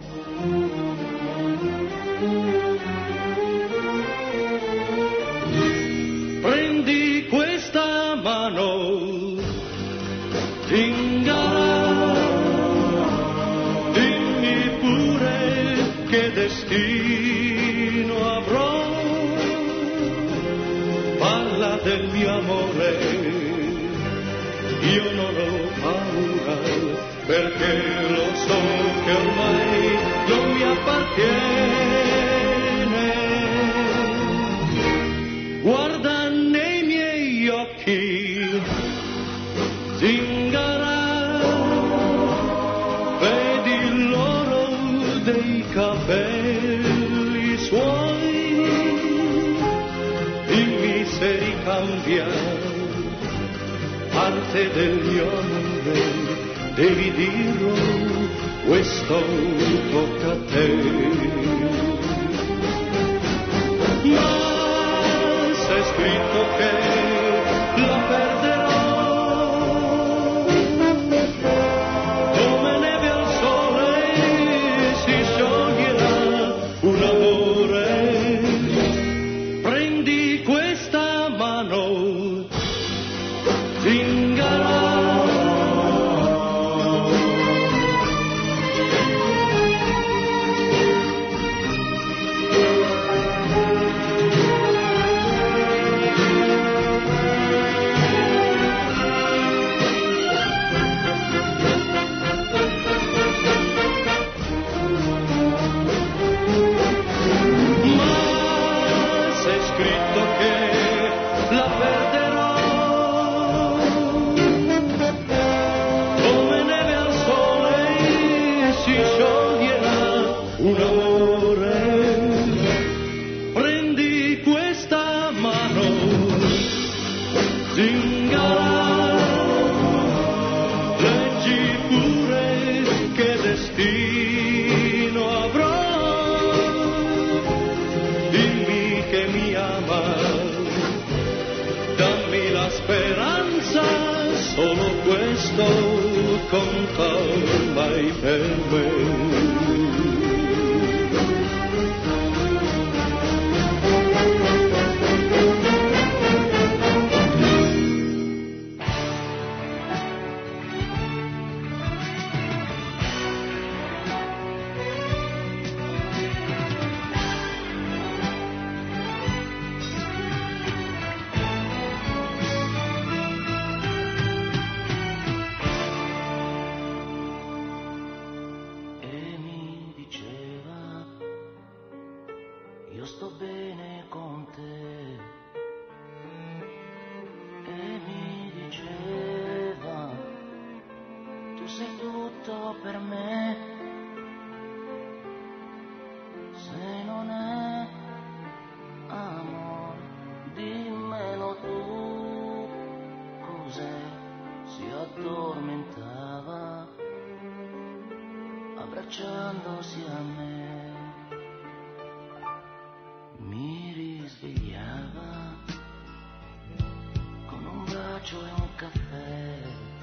Speaker 4: Prendi questa mano, zingara, dimmi pure che destino avrò. Parla del mio amore, io non ho paura, perché lo so che ormai non mi appartiene. Guarda nei miei occhi, zingara, vedi l'oro dei capelli suoi, se ricambia parte del mio amore, devi dirlo, questo tocca a te. Ma conta mai per me.
Speaker 7: Abbracciandosi a me, mi risvegliava con un bacio e un caffè,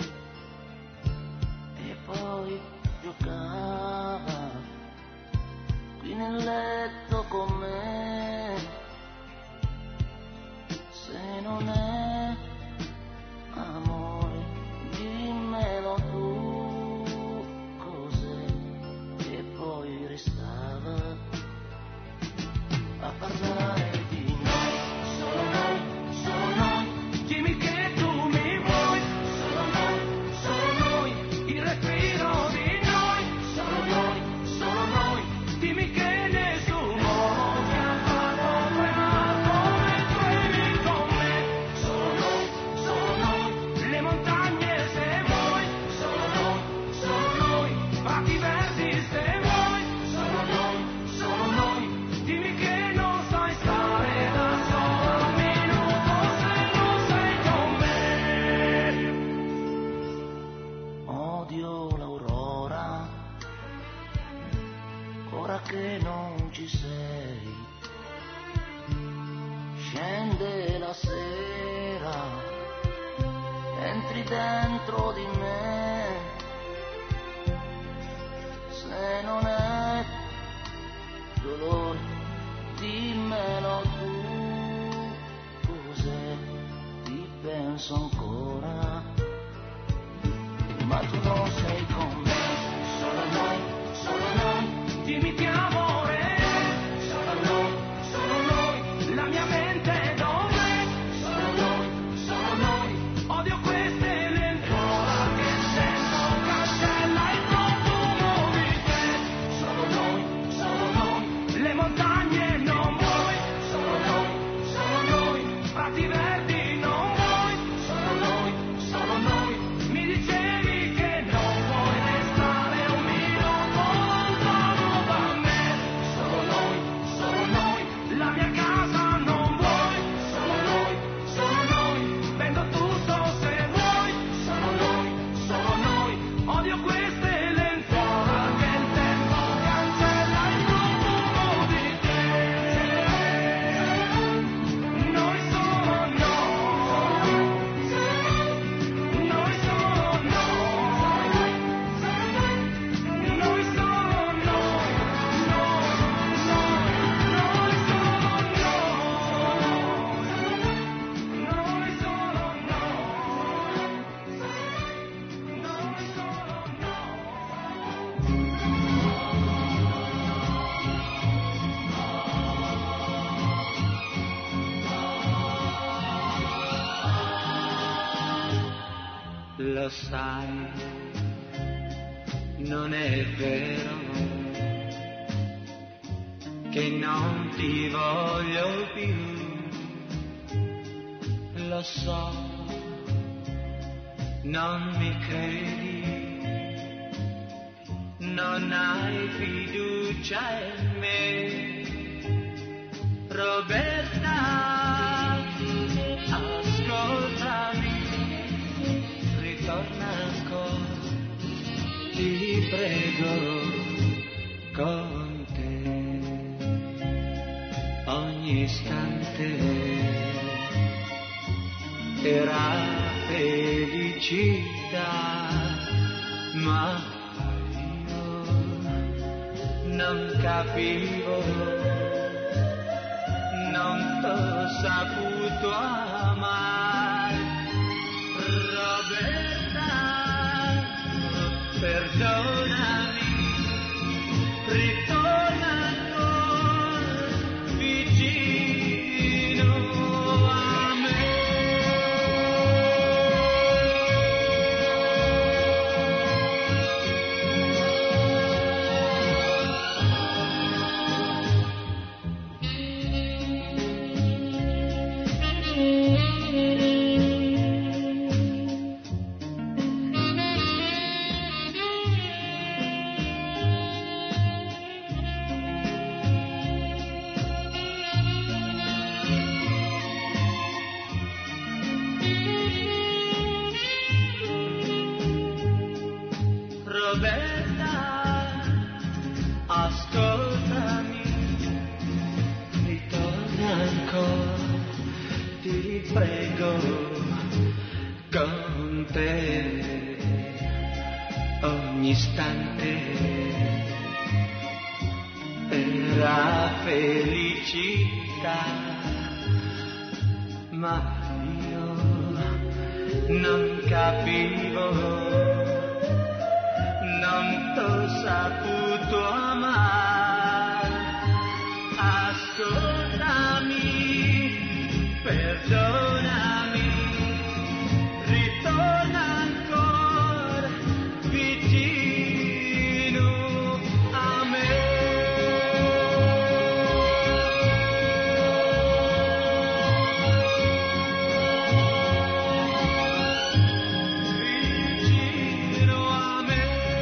Speaker 7: e poi giocava qui nel letto con me. Se non è amore, dimmelo tu, cos'è? E poi restava a parlare di noi, solo noi, solo noi. Dimmi che tu mi vuoi, solo noi, solo noi. Il respiro di noi, solo noi, solo noi. Dimmi che nessuno ti ha fatto tremare come tu eri con me. Solo noi, solo noi. Le montagne se vuoi, solo noi, solo noi. Prati verdi se vuoi, solo noi, solo noi. Dimmi che non sai stare da solo un minuto se non sei con me. Odio l'aurora, ora che non ci sei. Scende la sera, entri dentro di me. Se non è dolore, dimmelo tu, cos'è? Ti penso ancora, ma tu non sei con me. Solo noi, solo noi. Dimmi che amore, solo noi, solo noi. La mia mente dov'è? Solo noi, solo noi. Odio queste lenzuola che sento cancella il profumo di te. Solo noi, solo noi. Le montagne non vuoi, solo noi, solo noi. Prati verdi non vuoi, solo noi, solo noi. Mi dicevi che non vuoi restare un minuto lontano da me. Solo noi, solo noi. La mia casa non vuoi, solo noi, solo noi. Vendo tutto se vuoi, solo noi, solo noi. Odio queste lenzuola che il tempo cancella il profumo di te. Noi solo noi, noi solo noi, noi solo noi,
Speaker 14: Lo sai, non è vero che non ti voglio più. Lo so, non mi credi, non hai fiducia in me. Roberta, ascoltami, ritorna ancora, ti prego, con te ogni istante era felicità. ma io non capivo, non t'ho saputo amare. Roberta, perdonami, ritorna ancora vicino a me. Roberta, ascoltami, ritorna ancora, ti prego, con te ogni istante era felicità, ma io non capivo, non t'ho saputo amare. Ascoltami, perdonami, ritorna ancora vicino a me. Vicino a me.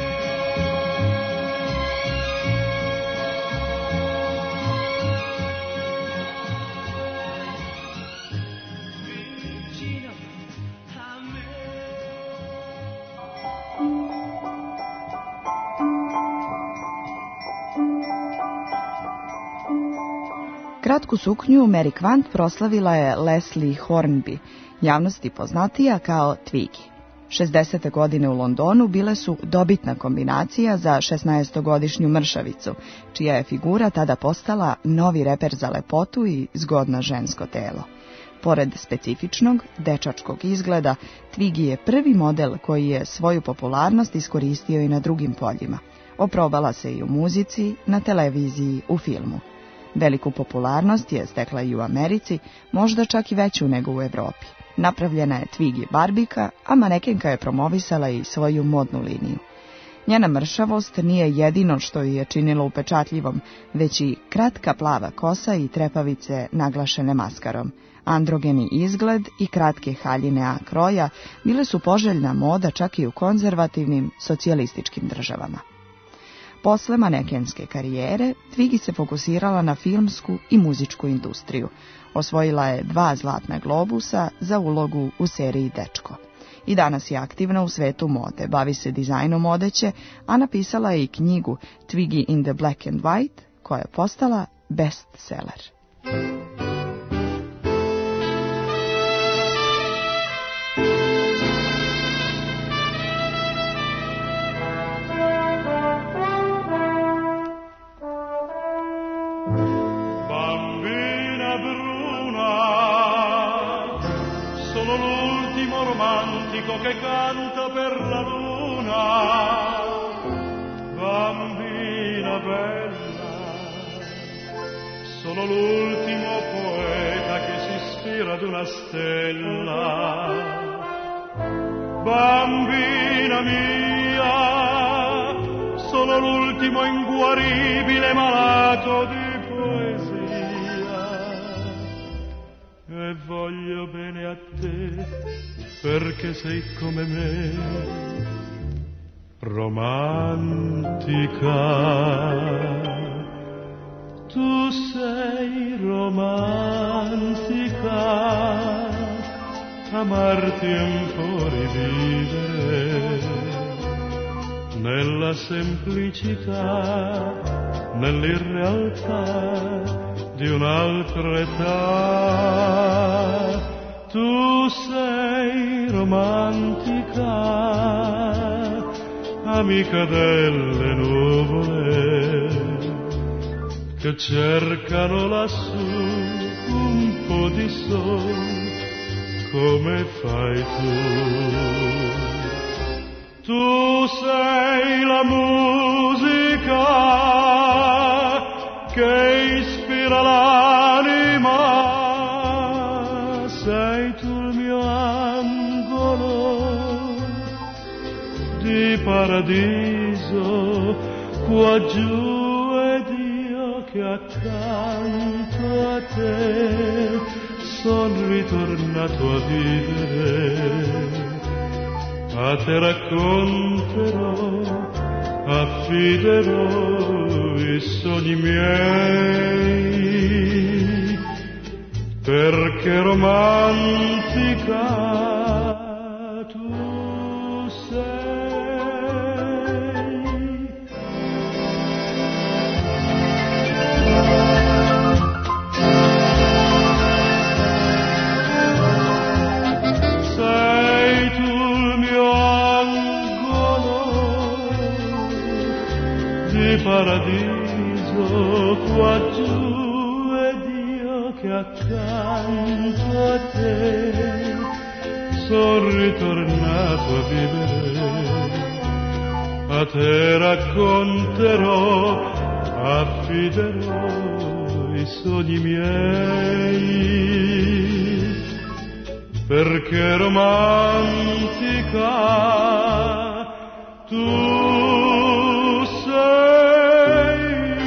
Speaker 2: Kratku suknju Mary Quant proslavila je Leslie Hornby, javnosti poznatija kao Twiggy. šezdesete godine u Londonu bile su dobitna kombinacija za šesnaestogodišnju mršavicu, čija je figura tada postala novi reper za lepotu i zgodno žensko telo. Pored specifičnog, dečačkog izgleda, Twiggy je prvi model koji je svoju popularnost iskoristio i na drugim poljima. Oprobala se i u muzici, na televiziji, u filmu. Veliku popularnost je stekla i u Americi, možda čak i veću nego u Evropi. Napravljena je Twiggy barbika, a manekenka je promovisala i svoju modnu liniju. Njena mršavost nije jedino što ju je činilo upečatljivom, već i kratka plava kosa i trepavice naglašene maskarom. Androgeni izgled i kratke haljine A kroja bile su poželjna moda čak i u konzervativnim socijalističkim državama. Posle manekenske karijere, Twiggy se fokusirala na filmsku i muzičku industriju. Osvojila je dva zlatna globusa za ulogu u seriji Dečko. I danas je aktivna u svetu mode, bavi se dizajnom odeće, a napisala je i knjigu Twiggy in the Black and White, koja je postala bestseller.
Speaker 4: Che canta per la luna, bambina bella, sono l'ultimo poeta che si ispira ad una stella. Bambina mia, sono l'ultimo inguaribile malato di poesia e voglio bene a te perché sei come me, romantica. Tu sei romantica, amarti è un fuori vivere, nella semplicità, nell'irrealtà di un'altra età. Tu sei romantica, amica delle nuvole che cercano lassù un po' di sole come fai tu. Tu sei la musica che ispira l'anima, sei tu il mio angolo di paradiso qua giù, ed io che accanto a te son ritornato a vivere. A te racconterò, affiderò i sogni miei, perché romantica tu sei. Sei tu il mio angolo di paradiso qua giù, ed io che accanto a te son ritornato a vivere. A te racconterò, affiderò i sogni miei, perché romantica tu sei.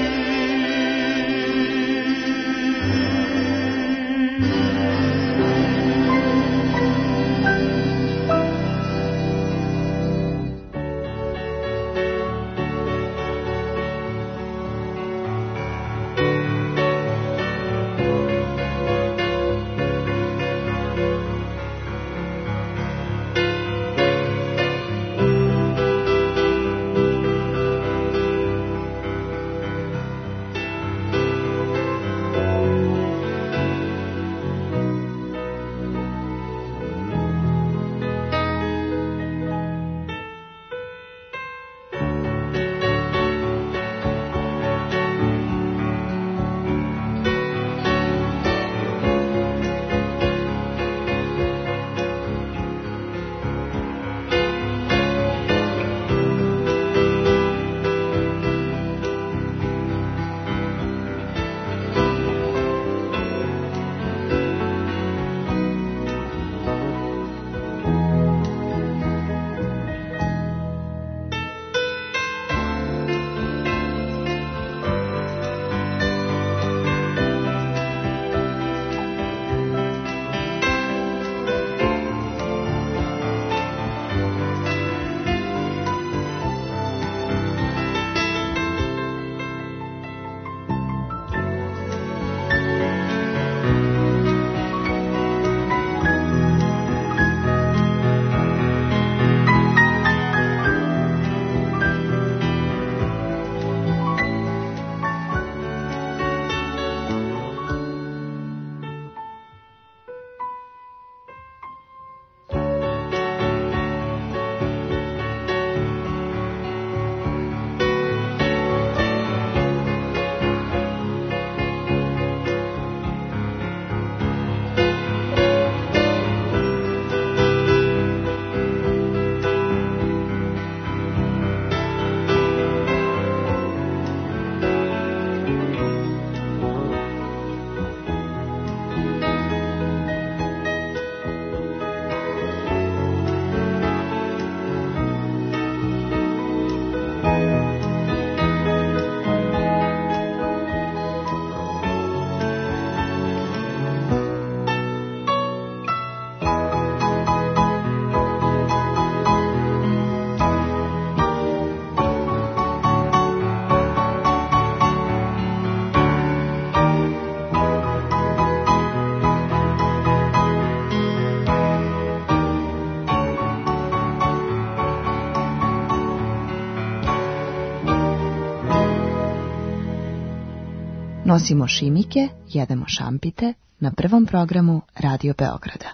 Speaker 2: Nosimo šimike, jedemo šampite na prvom programu Radio Beograda.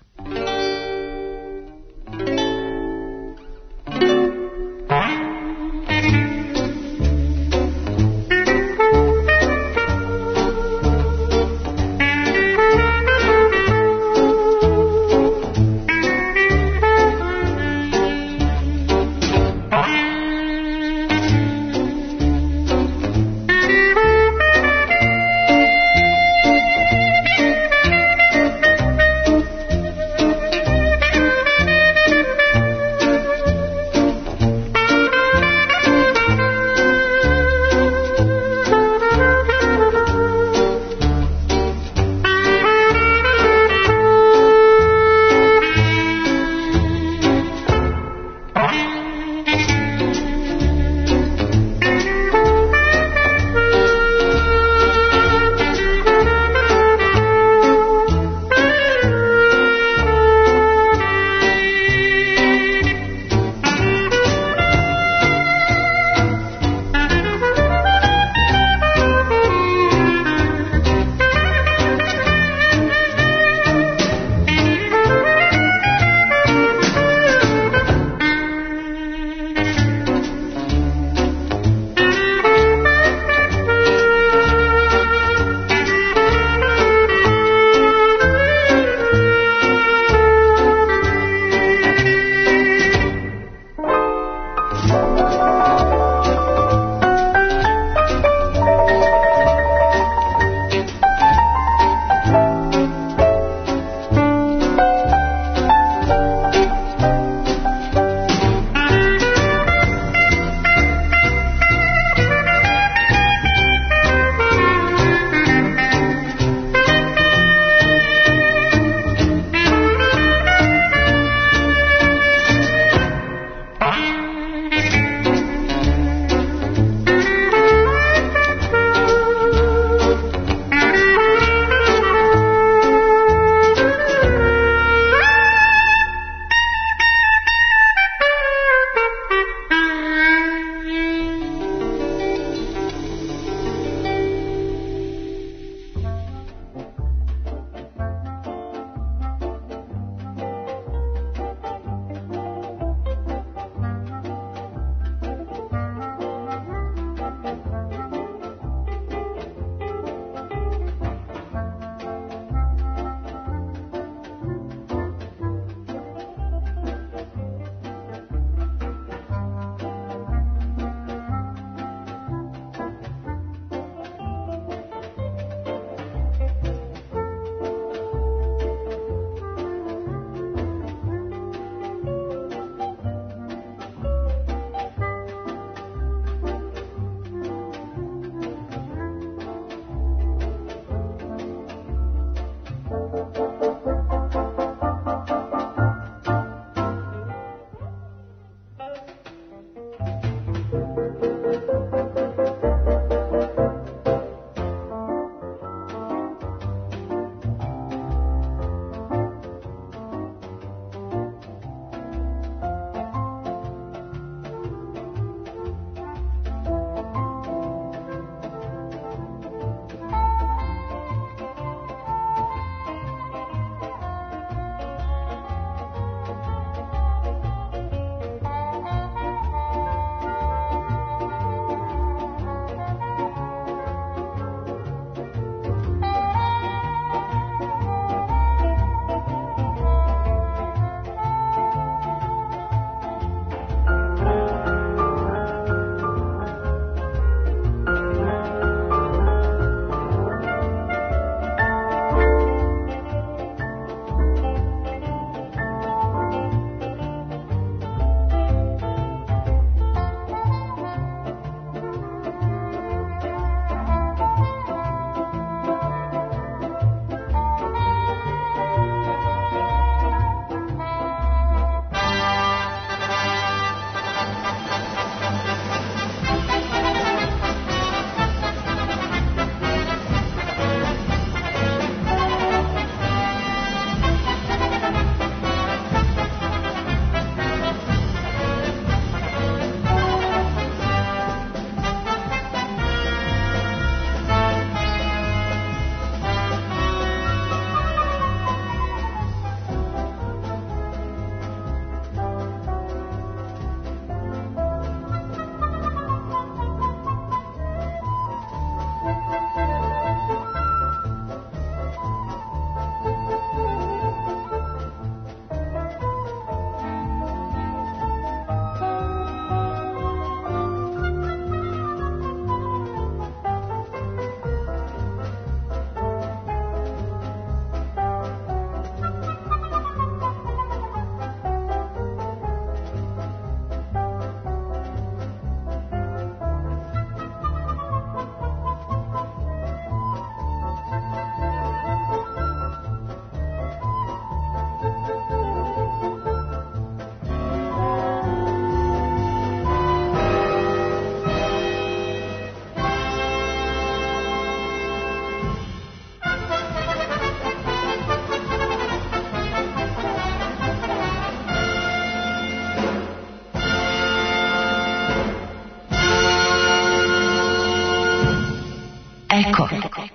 Speaker 9: Eko.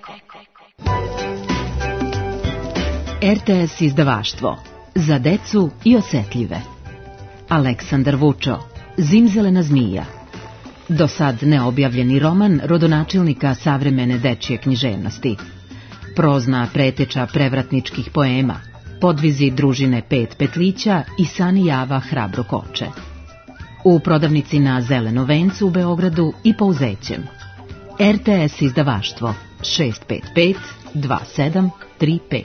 Speaker 9: R T S izdavaštvo za decu i osetljive. Aleksandar Vučo, Zimzelena zmija. Do sad neobjavljeni roman rodonačelnika savremene dečje književnosti. Prozna preteča prevratničkih poema, podvizi družine Pet petlića i Sani Java hrabro koče. u prodavnici na Zelenom vencu u Beogradu i Pouzećem. R T S izdavaštvo šest pet pet dva sedam tri pet.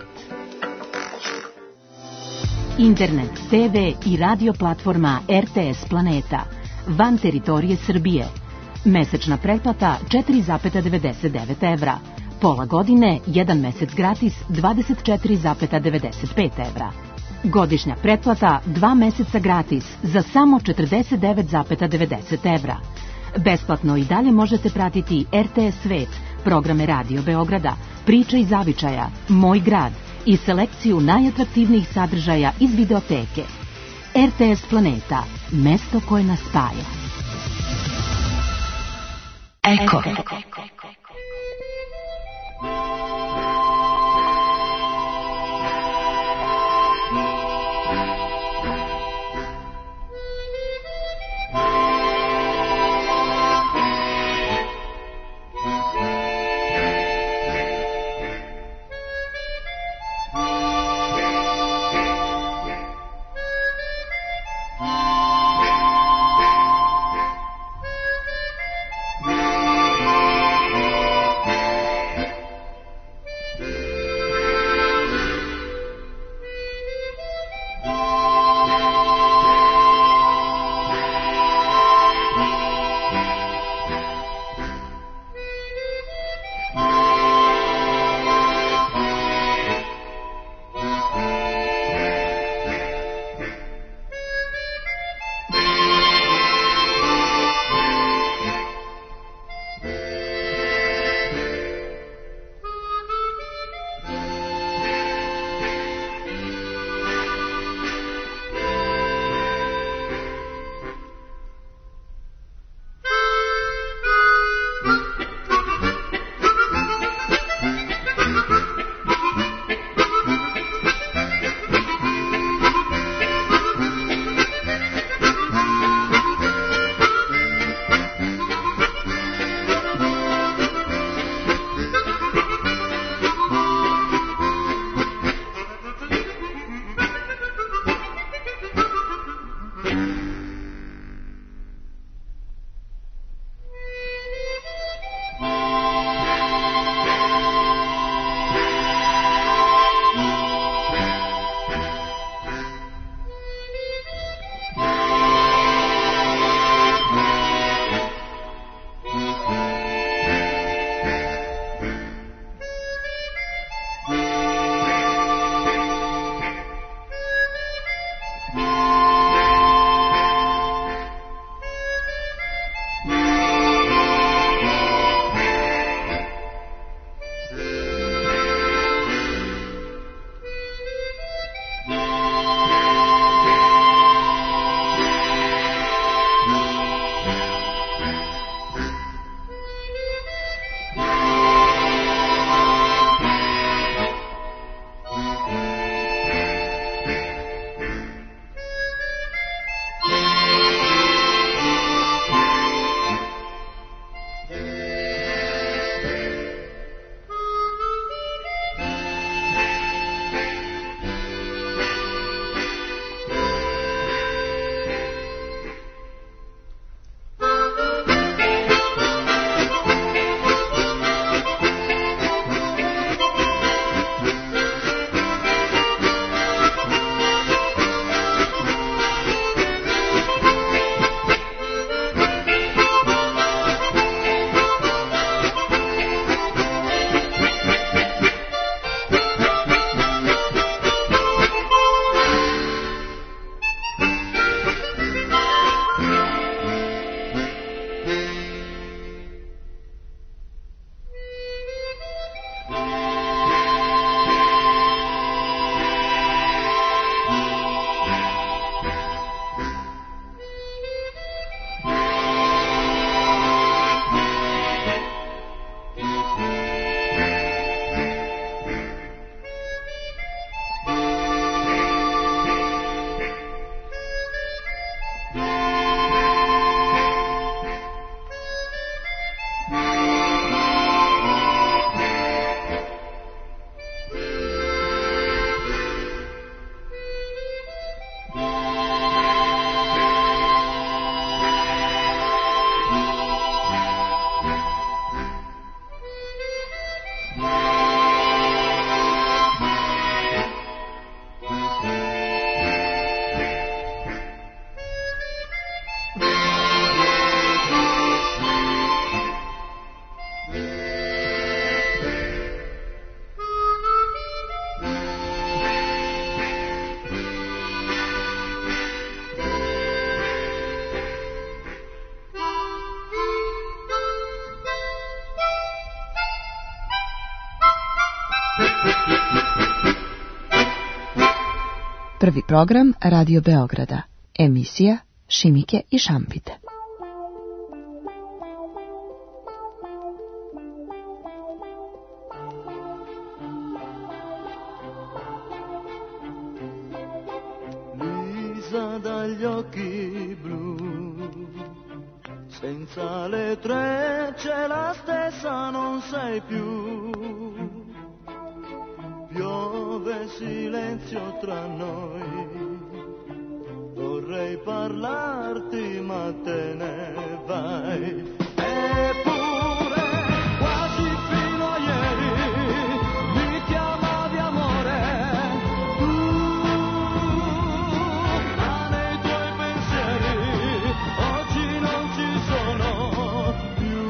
Speaker 9: Internet, te ve i radio platforma R T S Planeta van teritorije Srbije. Mesečna pretplata četiri zarez devedeset devet evra. Pola godine, jedan mesec gratis dvadeset četiri zarez devedeset pet evra. Godišnja pretplata dva meseca gratis za samo četrdeset devet zarez devedeset evra. Besplatno i dalje možete pratiti R T S Svet, programe Radio Beograda, Priče iz zavičaja, Moj grad i selekciju najatraktivnijih sadržaja iz videoteke. R T S Planeta, mesto koje nas spaja.
Speaker 10: Eko.
Speaker 2: Prvi program Radio Beograda. Emisija Šimike i Šampite.
Speaker 12: Lisa dagli occhi blu, senza le trecce la stessa non sei più. Piove silenzio tra noi, vorrei parlarti ma te ne vai. Eppure quasi fino a ieri mi chiamavi amore, tu, ma nei tuoi pensieri oggi non ci sono più.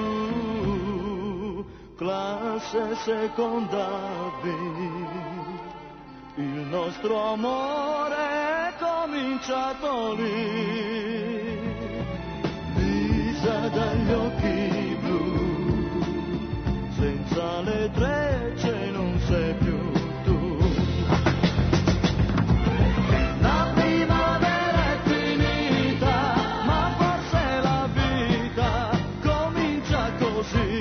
Speaker 12: Classe seconda B, il nostro amore è cominciato lì. Lisa dagli occhi blu, senza le trecce non sei più tu. La primavera è finita, ma forse la vita comincia così.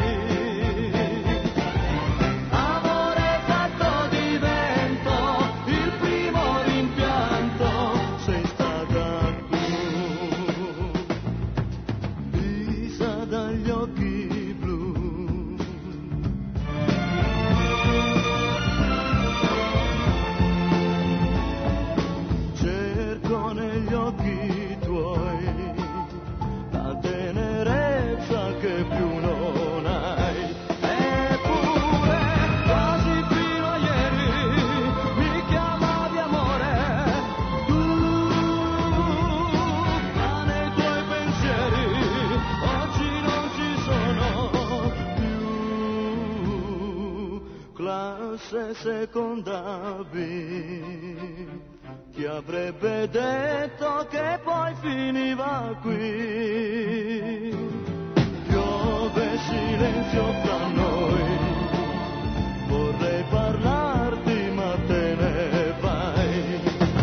Speaker 12: Seconda B, chi avrebbe detto che poi finiva qui? Piove silenzio fra noi, vorrei parlarti ma te ne vai.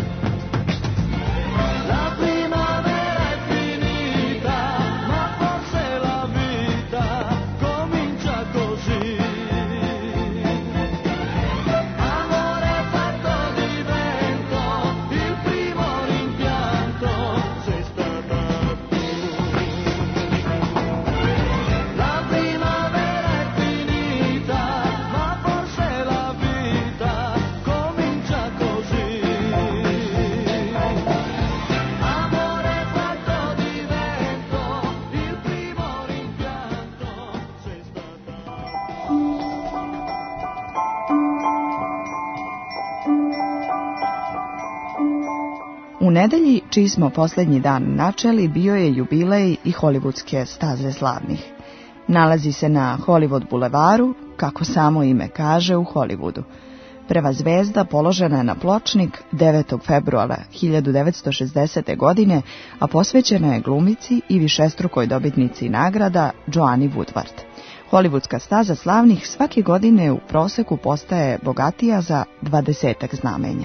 Speaker 12: La primavera è finita, ma forse la vita comincia così.
Speaker 2: U nedelji, čiji smo posljednji dan načeli, bio je jubilej i hollywoodske staze slavnih. Nalazi se na Hollywood bulevaru, kako samo ime kaže, u Hollywoodu. Prva zvezda položena je na pločnik devetog februara hiljadu devetsto šezdesete. godine, a posvećena je glumici i višestrukoj dobitnici nagrada Joanni Woodward. Hollywoodska staza slavnih svake godine u proseku postaje bogatija za dvadesetak znamenja.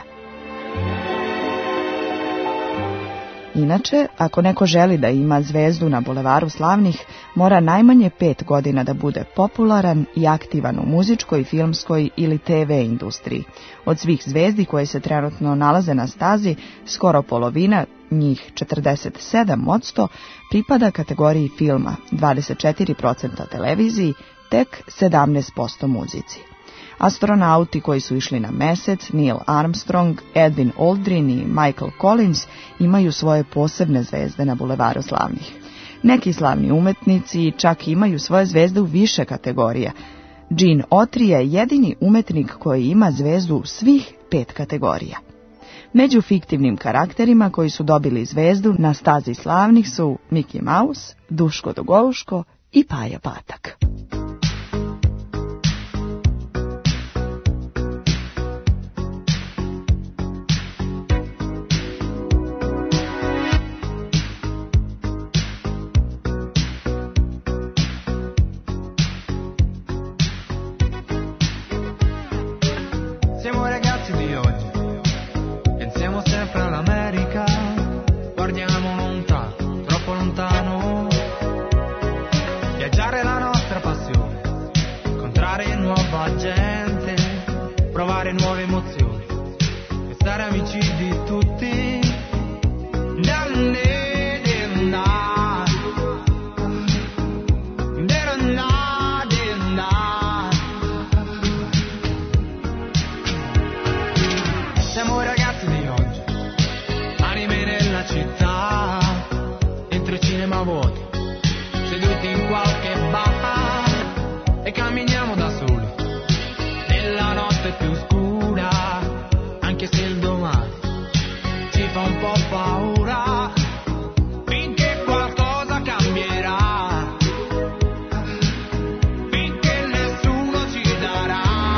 Speaker 2: Inače, ako neko želi da ima zvezdu na bulevaru slavnih, mora najmanje pet godina da bude popularan i aktivan u muzičkoj, filmskoj ili te ve industriji. Od svih zvezdi koje se trenutno nalaze na stazi, skoro polovina, njih četrdeset sedam posto, pripada kategoriji filma, dvadeset četiri posto televiziji, tek sedamnaest posto muzici. Astronauti koji su išli na mesec, Neil Armstrong, Edwin Aldrin i Michael Collins, imaju svoje posebne zvezde na bulevaru slavnih. Neki slavni umetnici čak imaju svoje zvezde u više kategorija. Gene Autry je jedini umetnik koji ima zvezdu u svih pet kategorija. Među fiktivnim karakterima koji su dobili zvezdu na stazi slavnih su Mickey Mouse, Duško Dugovško i Paja Patak.
Speaker 15: la gente, provare nuove emozioni e stare amici di tutti. Danne, denna, denna, denna. Siamo i ragazzi di oggi, anime nella città, dentro i cinema vuoti, seduti in qualche bar e camminiamo da soli nella notte più scura, anche se il domani ci fa un po' paura, finché qualcosa cambierà, finché nessuno ci darà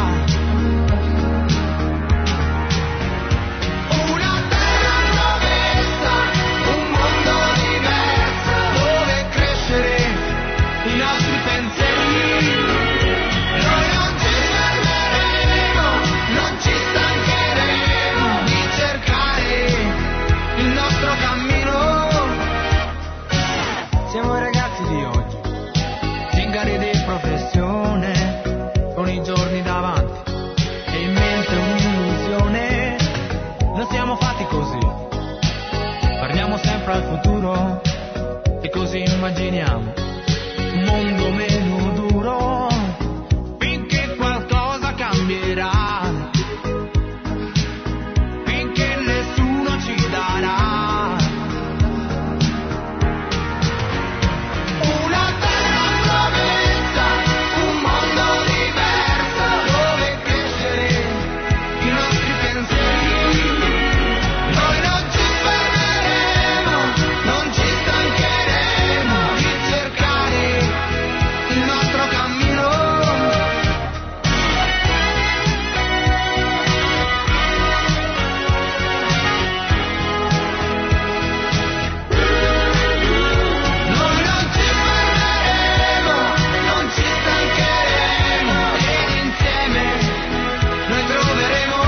Speaker 15: una terra nuovetta, un mondo diverso dove crescere i nostri pensieri. Noi non ci fermeremo, non ci stancheremo di cercare il nostro cammino. Siamo i ragazzi di oggi, zingari di professione, con i giorni davanti e in mente un'illusione. Non siamo fatti così, guardiamo sempre al futuro e così immaginiamo un mondo meno duro, finché qualcosa cambierà, finché nessuno ci darà una terra nuovetta, un mondo diverso dove crescere i nostri pensieri. Noi non ci fermeremo, non ci stancheremo di cercare il nostro cammino. Noi non ci fermeremo, non ci stancheremo ed insieme noi troveremo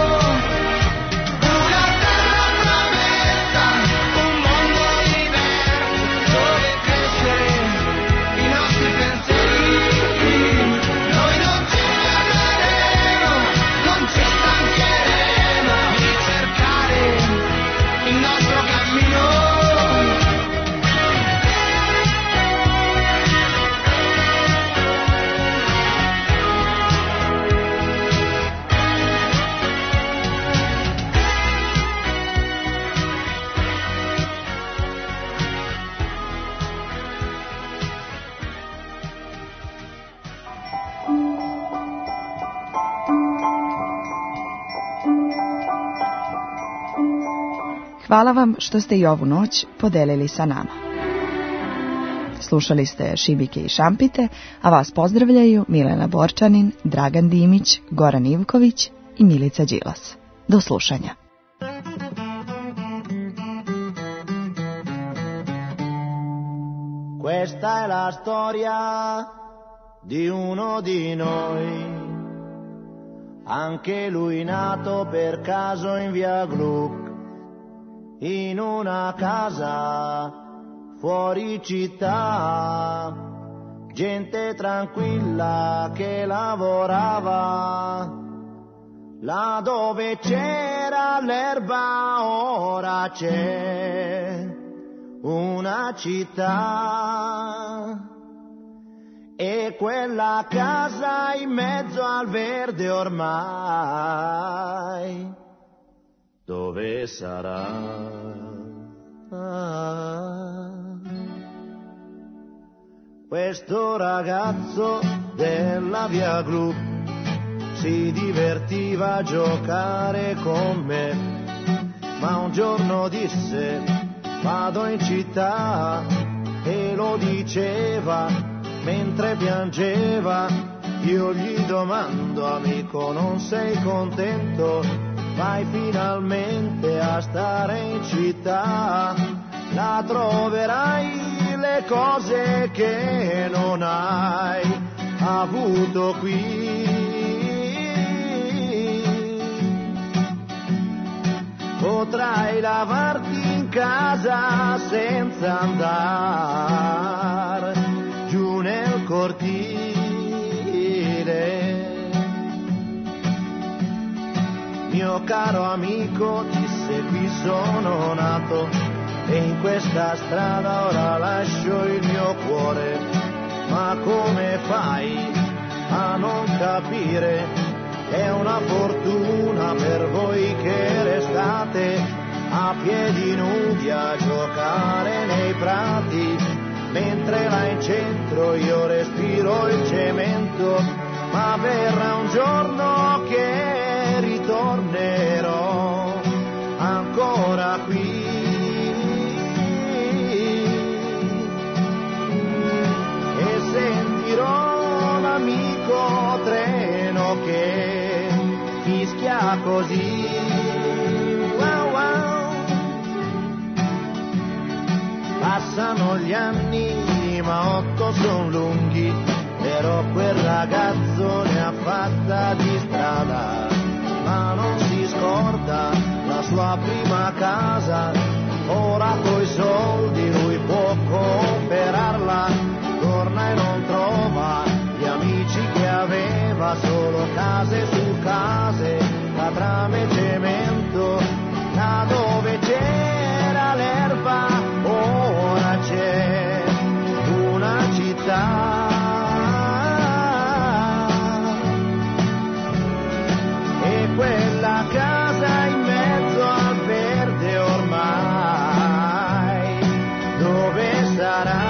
Speaker 15: una terra nuovetta, un mondo diverso dove crescere i nostri pensieri. Noi non ci fermeremo, non ci stancheremo di cercare il nostro cammino.
Speaker 2: Hvala vam što ste i ovu noć podelili sa nama. Slušali ste Šibike i Šampite, a vas pozdravljaju Milena Borčanin, Dragan Dimić, Goran Ivković i Milica Đilas. Do slušanja.
Speaker 12: Questa è la storia di uno di noi, anche lui nato per caso in via Gluck, in una casa fuori città, gente tranquilla che lavorava, là dove c'era l'erba ora c'è una città, e quella casa in mezzo al verde ormai dove sarà? Ah. Questo ragazzo della via Gluck si divertiva a giocare con me, ma un giorno disse vado in città, e lo diceva mentre piangeva. Io gli domando, amico, non sei contento? Vai finalmente a stare in città, là troverai le cose che non hai avuto qui. Potrai lavarti in casa senza andare giù nel cortile, caro amico disse qui sono nato e in questa strada ora lascio il mio cuore, ma come fai a non capire? È una fortuna per voi che restate a piedi nudi a giocare nei prati, mentre là in centro io respiro il cemento, ma verrà un giorno che ritornerò ancora qui e sentirò l'amico treno che fischia così. Wow, wow. Passano gli anni ma otto son lunghi, però quel ragazzo ne ha fatta di strada, ma non si scorda la sua prima casa, ora coi soldi lui può comprarla, torna e non trova gli amici che aveva, solo case su case, catrame e cemento, là dove c'era l'erba ora c'è una città. Quella casa in mezzo al verde ormai, dove sarà?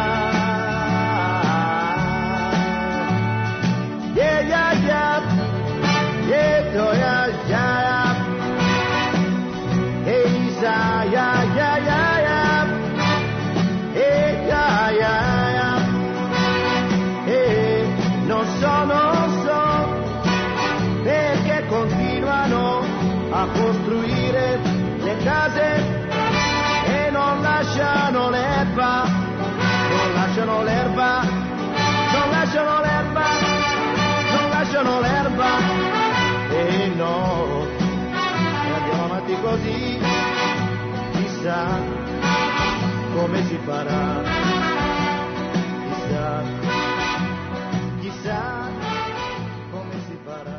Speaker 12: Yeah, yeah, yeah, yeah, yeah, yeah, yeah, hey, yeah, yeah, yeah, yeah, hey, yeah, yeah, yeah, hey, non so, non so, perché continuano a costruire le case e non lasciano l'erba, non lasciano l'erba, non lasciano l'erba, non lasciano l'erba, e no, e andiamo avanti così, chissà come si farà, chissà, chissà come si farà.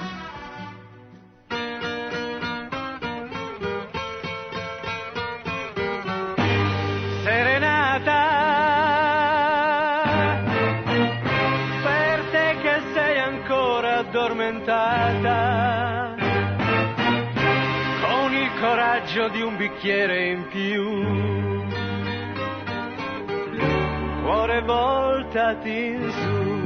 Speaker 16: Per te che sei ancora addormentata, con il coraggio di un bicchiere in più, cuore voltati in su,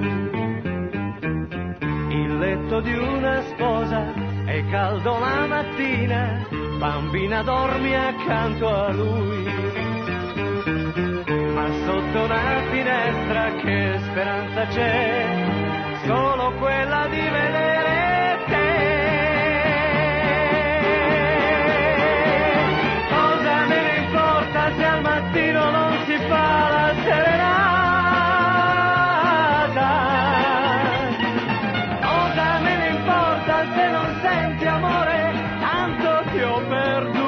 Speaker 16: il letto di una sposa è caldo la mattina, bambina dormi accanto a lui, ma sotto una finestra che speranza c'è, solo quella di vedere te. Cosa me ne importa se al mattino non si fa la serenata? Cosa me ne importa se non senti amore, tanto ti ho perduto.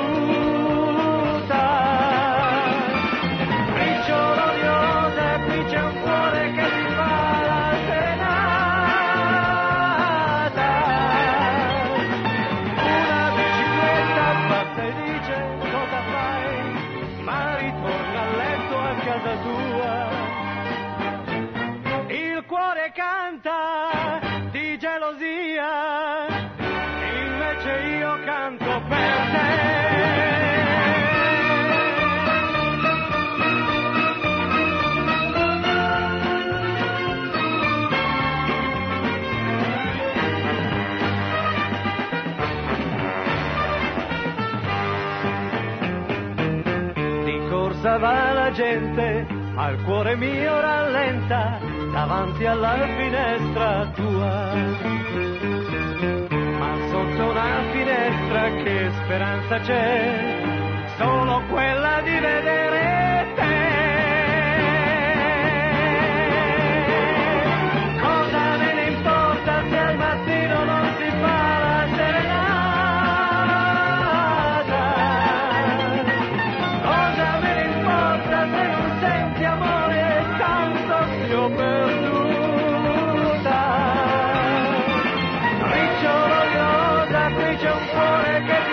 Speaker 16: Il cuore canta di gelosia, invece io canto per te. Di corsa va la gente, al cuore mio rallenta davanti alla finestra tua, ma sotto una finestra che speranza c'è, solo quella di vedere te. Cosa me ne importa se al mattino non si fa la serenata? Cosa me ne importa se non senti amore, tanto ti ho perduta. Ricciolo rosa, qui c'è un cuore che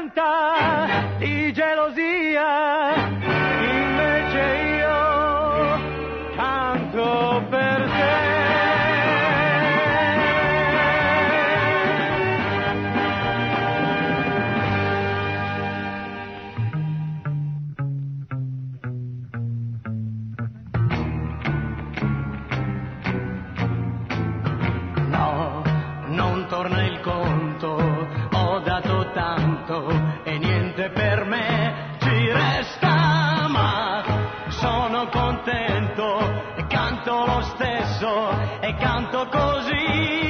Speaker 16: canta di gelosia, invece io canto per te. No, non torna il conto, ho dato tanto e niente per me ci resta, ma sono contento e canto lo stesso e canto così.